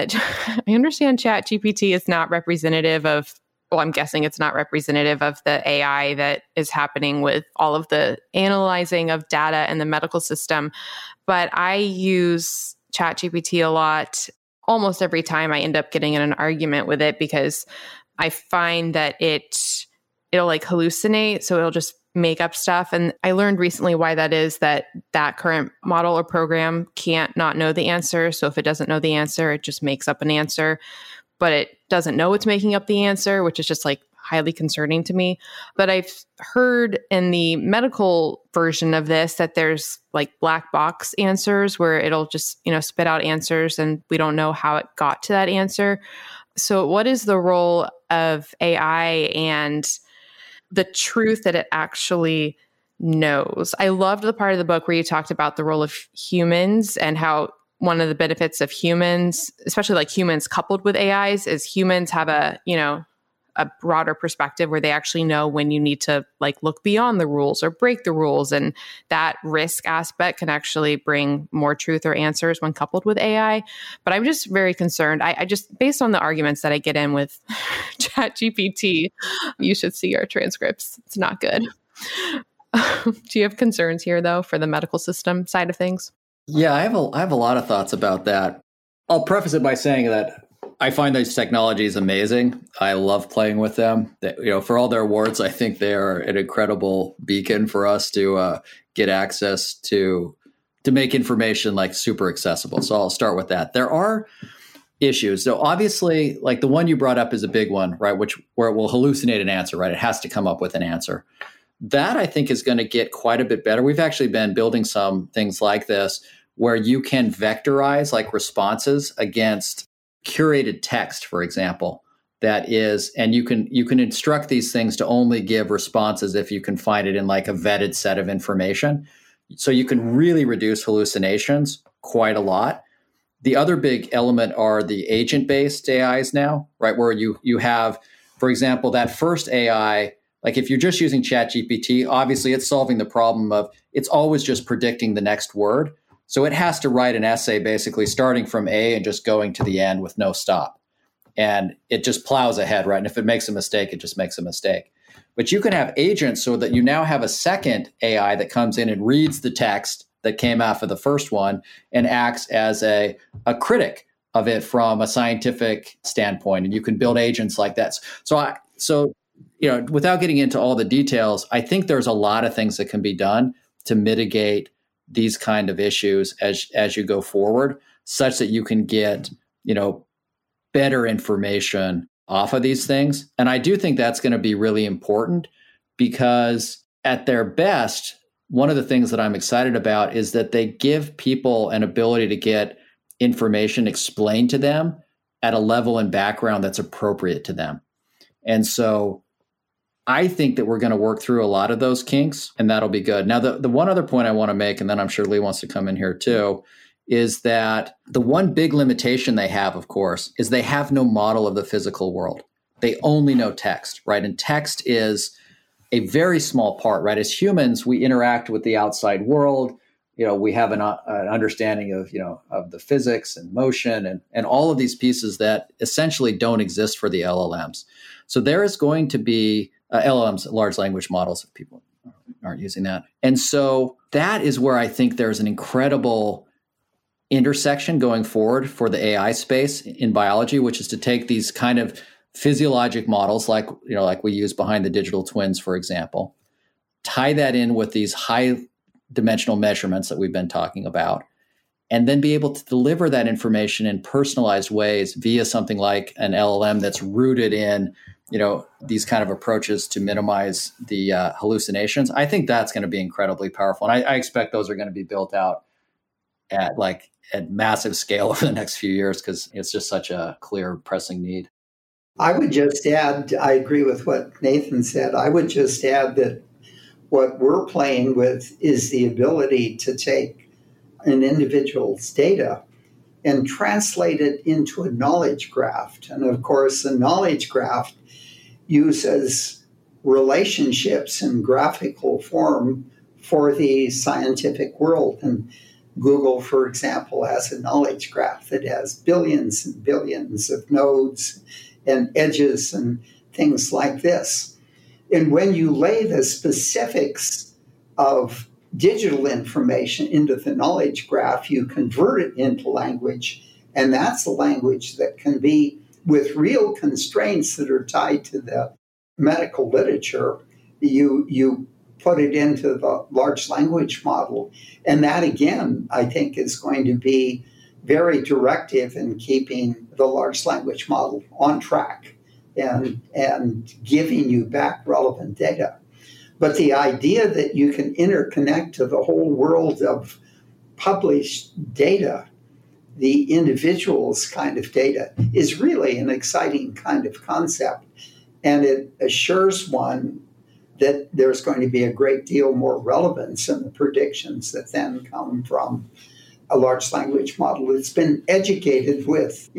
Speaker 4: ChatGPT is not representative of, well, I'm guessing it's not representative of the AI that is happening with all of the analyzing of data in the medical system. But I use ChatGPT a lot. Almost every time I end up getting in an argument with it because I find that it'll like hallucinate. So it'll just make up stuff. And I learned recently why that is, that current model or program can't not know the answer. So if it doesn't know the answer, it just makes up an answer, but it doesn't know it's making up the answer, which is just like highly concerning to me. But I've heard in the medical version of this that there's like black box answers where it'll just, spit out answers and we don't know how it got to that answer. So what is the role of AI and the truth that it actually knows? I loved the part of the book where you talked about the role of humans and how one of the benefits of humans, especially like humans coupled with AIs, is humans have a broader perspective where they actually know when you need to like look beyond the rules or break the rules. And that risk aspect can actually bring more truth or answers when coupled with AI. But I'm just very concerned. I just, based on the arguments that I get in with ChatGPT, you should see our transcripts. It's not good. Do you have concerns here though for the medical system side of things?
Speaker 1: Yeah, I have a lot of thoughts about that. I'll preface it by saying that I find these technologies amazing. I love playing with them. For all their warts, I think they are an incredible beacon for us to get access to make information like super accessible. So I'll start with that. There are issues. So obviously, like the one you brought up is a big one, right? Where it will hallucinate an answer, right? It has to come up with an answer. That I think is going to get quite a bit better. We've actually been building some things like this where you can vectorize like responses against curated text, for example, that is, and you can instruct these things to only give responses if you can find it in like a vetted set of information. So you can really reduce hallucinations quite a lot. The other big element are the agent-based AIs now, right? Where you have, for example, that first AI, like if you're just using ChatGPT, obviously it's solving the problem of it's always just predicting the next word. So it has to write an essay basically starting from A and just going to the end with no stop. And it just plows ahead, right? And if it makes a mistake, it just makes a mistake. But you can have agents so that you now have a second AI that comes in and reads the text that came out of the first one and acts as a critic of it from a scientific standpoint. And you can build agents like that. So without getting into all the details, I think there's a lot of things that can be done to mitigate these kind of issues as you go forward, such that you can get, better information off of these things. And I do think that's going to be really important because at their best, one of the things that I'm excited about is that they give people an ability to get information explained to them at a level and background that's appropriate to them. And so I think that we're going to work through a lot of those kinks, and that'll be good. Now, the one other point I want to make, and then I'm sure Lee wants to come in here too, is that the one big limitation they have, of course, is they have no model of the physical world. They only know text, right? And text is a very small part, right? As humans, we interact with the outside world. We have an understanding of the physics and motion and all of these pieces that essentially don't exist for the LLMs. So there is going to be LLMs, large language models, if people aren't using that. And so that is where I think there's an incredible intersection going forward for the AI space in biology, which is to take these kind of physiologic models like we use behind the digital twins, for example, tie that in with these high dimensional measurements that we've been talking about, and then be able to deliver that information in personalized ways via something like an LLM that's rooted in these kind of approaches to minimize the hallucinations. I think that's going to be incredibly powerful. And I expect those are going to be built out at massive scale over the next few years because it's just such a clear, pressing need.
Speaker 2: I would just add, I agree with what Nathan said. I would just add that what we're playing with is the ability to take an individual's data and translate it into a knowledge graph. And of course, a knowledge graph uses relationships in graphical form for the scientific world. And Google, for example, has a knowledge graph that has billions and billions of nodes and edges and things like this. And when you lay the specifics of digital information into the knowledge graph, you convert it into language, and that's the language that can be, with real constraints that are tied to the medical literature, you put it into the large language model. And that, again, I think is going to be very directive in keeping the large language model on track and giving you back relevant data. But the idea that you can interconnect to the whole world of published data, the individual's kind of data, is really an exciting kind of concept. And it assures one that there's going to be a great deal more relevance in the predictions that then come from a large language model that's been educated with,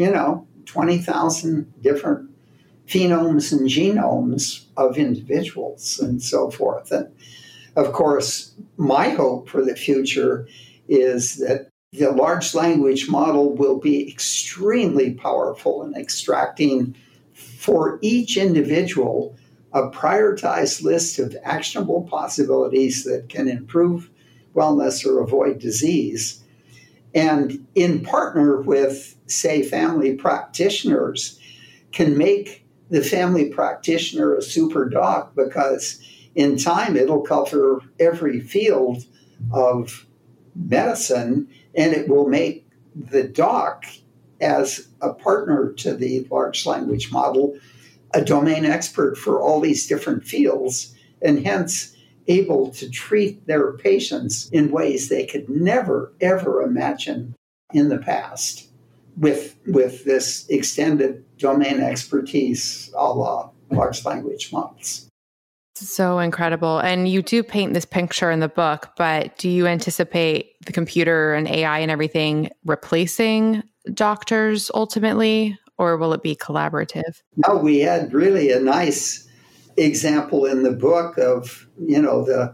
Speaker 2: 20,000 different phenomes and genomes of individuals and so forth. And of course, my hope for the future is that the large language model will be extremely powerful in extracting for each individual a prioritized list of actionable possibilities that can improve wellness or avoid disease. And in partner with, say, family practitioners, can make the family practitioner a super doc, because in time it'll cover every field of medicine, and it will make the doc, as a partner to the large language model, a domain expert for all these different fields, and hence able to treat their patients in ways they could never, ever imagine in the past with this extended domain expertise a la large language models.
Speaker 4: So incredible. And you do paint this picture in the book, but do you anticipate the computer and AI and everything replacing doctors ultimately, or will it be collaborative?
Speaker 2: No, we had really a nice example in the book of, the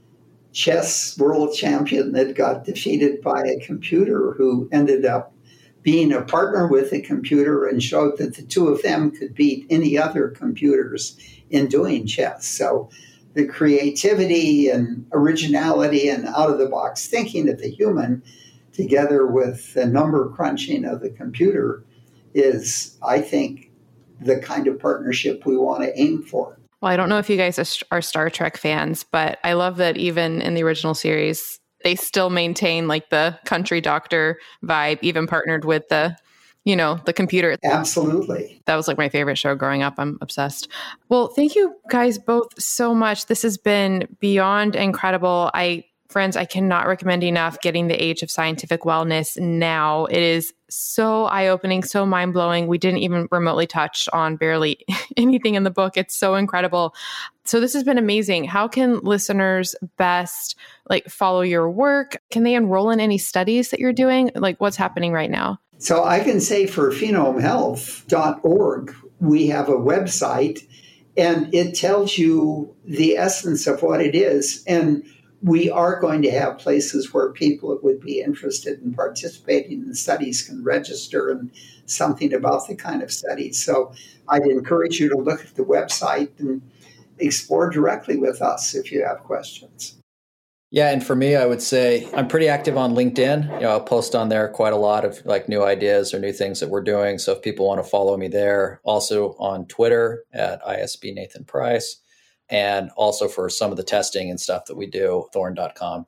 Speaker 2: chess world champion that got defeated by a computer, who ended up being a partner with a computer and showed that the two of them could beat any other computers in doing chess. So the creativity and originality and out-of-the-box thinking of the human, together with the number crunching of the computer, is, I think, the kind of partnership we want to aim for.
Speaker 4: Well, I don't know if you guys are Star Trek fans, but I love that even in the original series, they still maintain like the country doctor vibe, even partnered with the computer.
Speaker 2: Absolutely.
Speaker 4: That was like my favorite show growing up. I'm obsessed. Well, thank you guys both so much. This has been beyond incredible. I Friends, I cannot recommend enough getting The Age of Scientific Wellness now. It is so eye-opening, so mind-blowing. We didn't even remotely touch on barely anything in the book. It's so incredible. So this has been amazing. How can listeners best follow your work? Can they enroll in any studies that you're doing? What's happening right now?
Speaker 2: So I can say for phenomehealth.org, we have a website, and it tells you the essence of what it is. And we are going to have places where people that would be interested in participating in studies can register and something about the kind of studies. So I'd encourage you to look at the website and explore directly with us if you have questions.
Speaker 1: Yeah, and for me, I would say I'm pretty active on LinkedIn. I'll post on there quite a lot of new ideas or new things that we're doing. So if people want to follow me there, also on Twitter at ISB Nathan Price. And also for some of the testing and stuff that we do, thorne.com,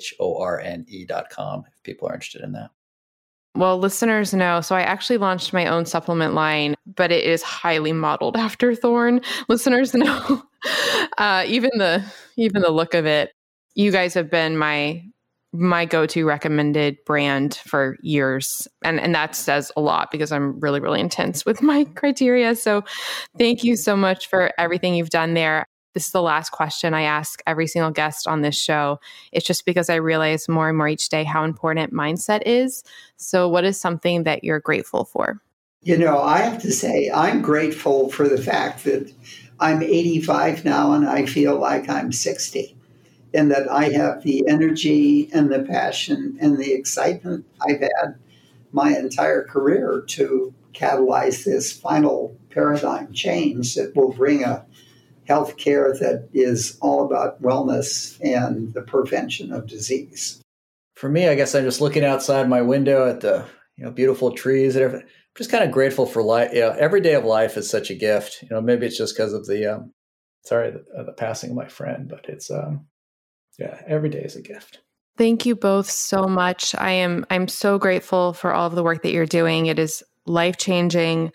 Speaker 1: THORNE.com, if people are interested in that.
Speaker 4: Well, listeners know, so I actually launched my own supplement line, but it is highly modeled after Thorne. Listeners know, even the look of it. You guys have been my go-to recommended brand for years. And that says a lot because I'm really, really intense with my criteria. So thank you so much for everything you've done there. This is the last question I ask every single guest on this show. It's just because I realize more and more each day how important mindset is. So what is something that you're grateful for?
Speaker 2: I have to say, I'm grateful for the fact that I'm 85 now and I feel like I'm 60, and that I have the energy and the passion and the excitement I've had my entire career to catalyze this final paradigm change that will bring a healthcare that is all about wellness and the prevention of disease.
Speaker 1: For me, I guess I'm just looking outside my window at the beautiful trees and everything. I'm just kind of grateful for life. Every day of life is such a gift. Maybe it's just because of the passing of my friend, but it's every day is a gift.
Speaker 4: Thank you both so much. I'm so grateful for all of the work that you're doing. It is life-changing.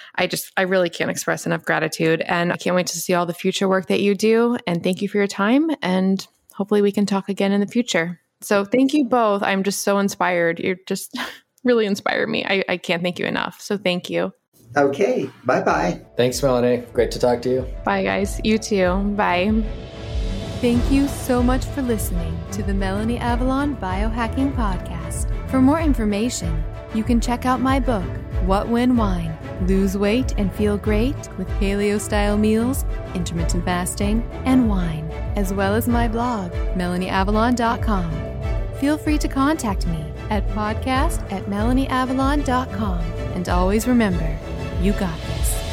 Speaker 4: I really can't express enough gratitude, and I can't wait to see all the future work that you do. And thank you for your time, and hopefully we can talk again in the future. So thank you both. I'm just so inspired. You're just really inspired me. I can't thank you enough. So thank you.
Speaker 2: Okay. Bye-bye.
Speaker 1: Thanks, Melanie. Great to talk to you.
Speaker 4: Bye, guys. You too. Bye.
Speaker 3: Thank you so much for listening to the Melanie Avalon Biohacking Podcast. For more information, you can check out my book, What When Wine? Lose weight and feel great with paleo-style meals, intermittent fasting, and wine, as well as my blog, MelanieAvalon.com. Feel free to contact me at podcast@MelanieAvalon.com. And always remember, you got this.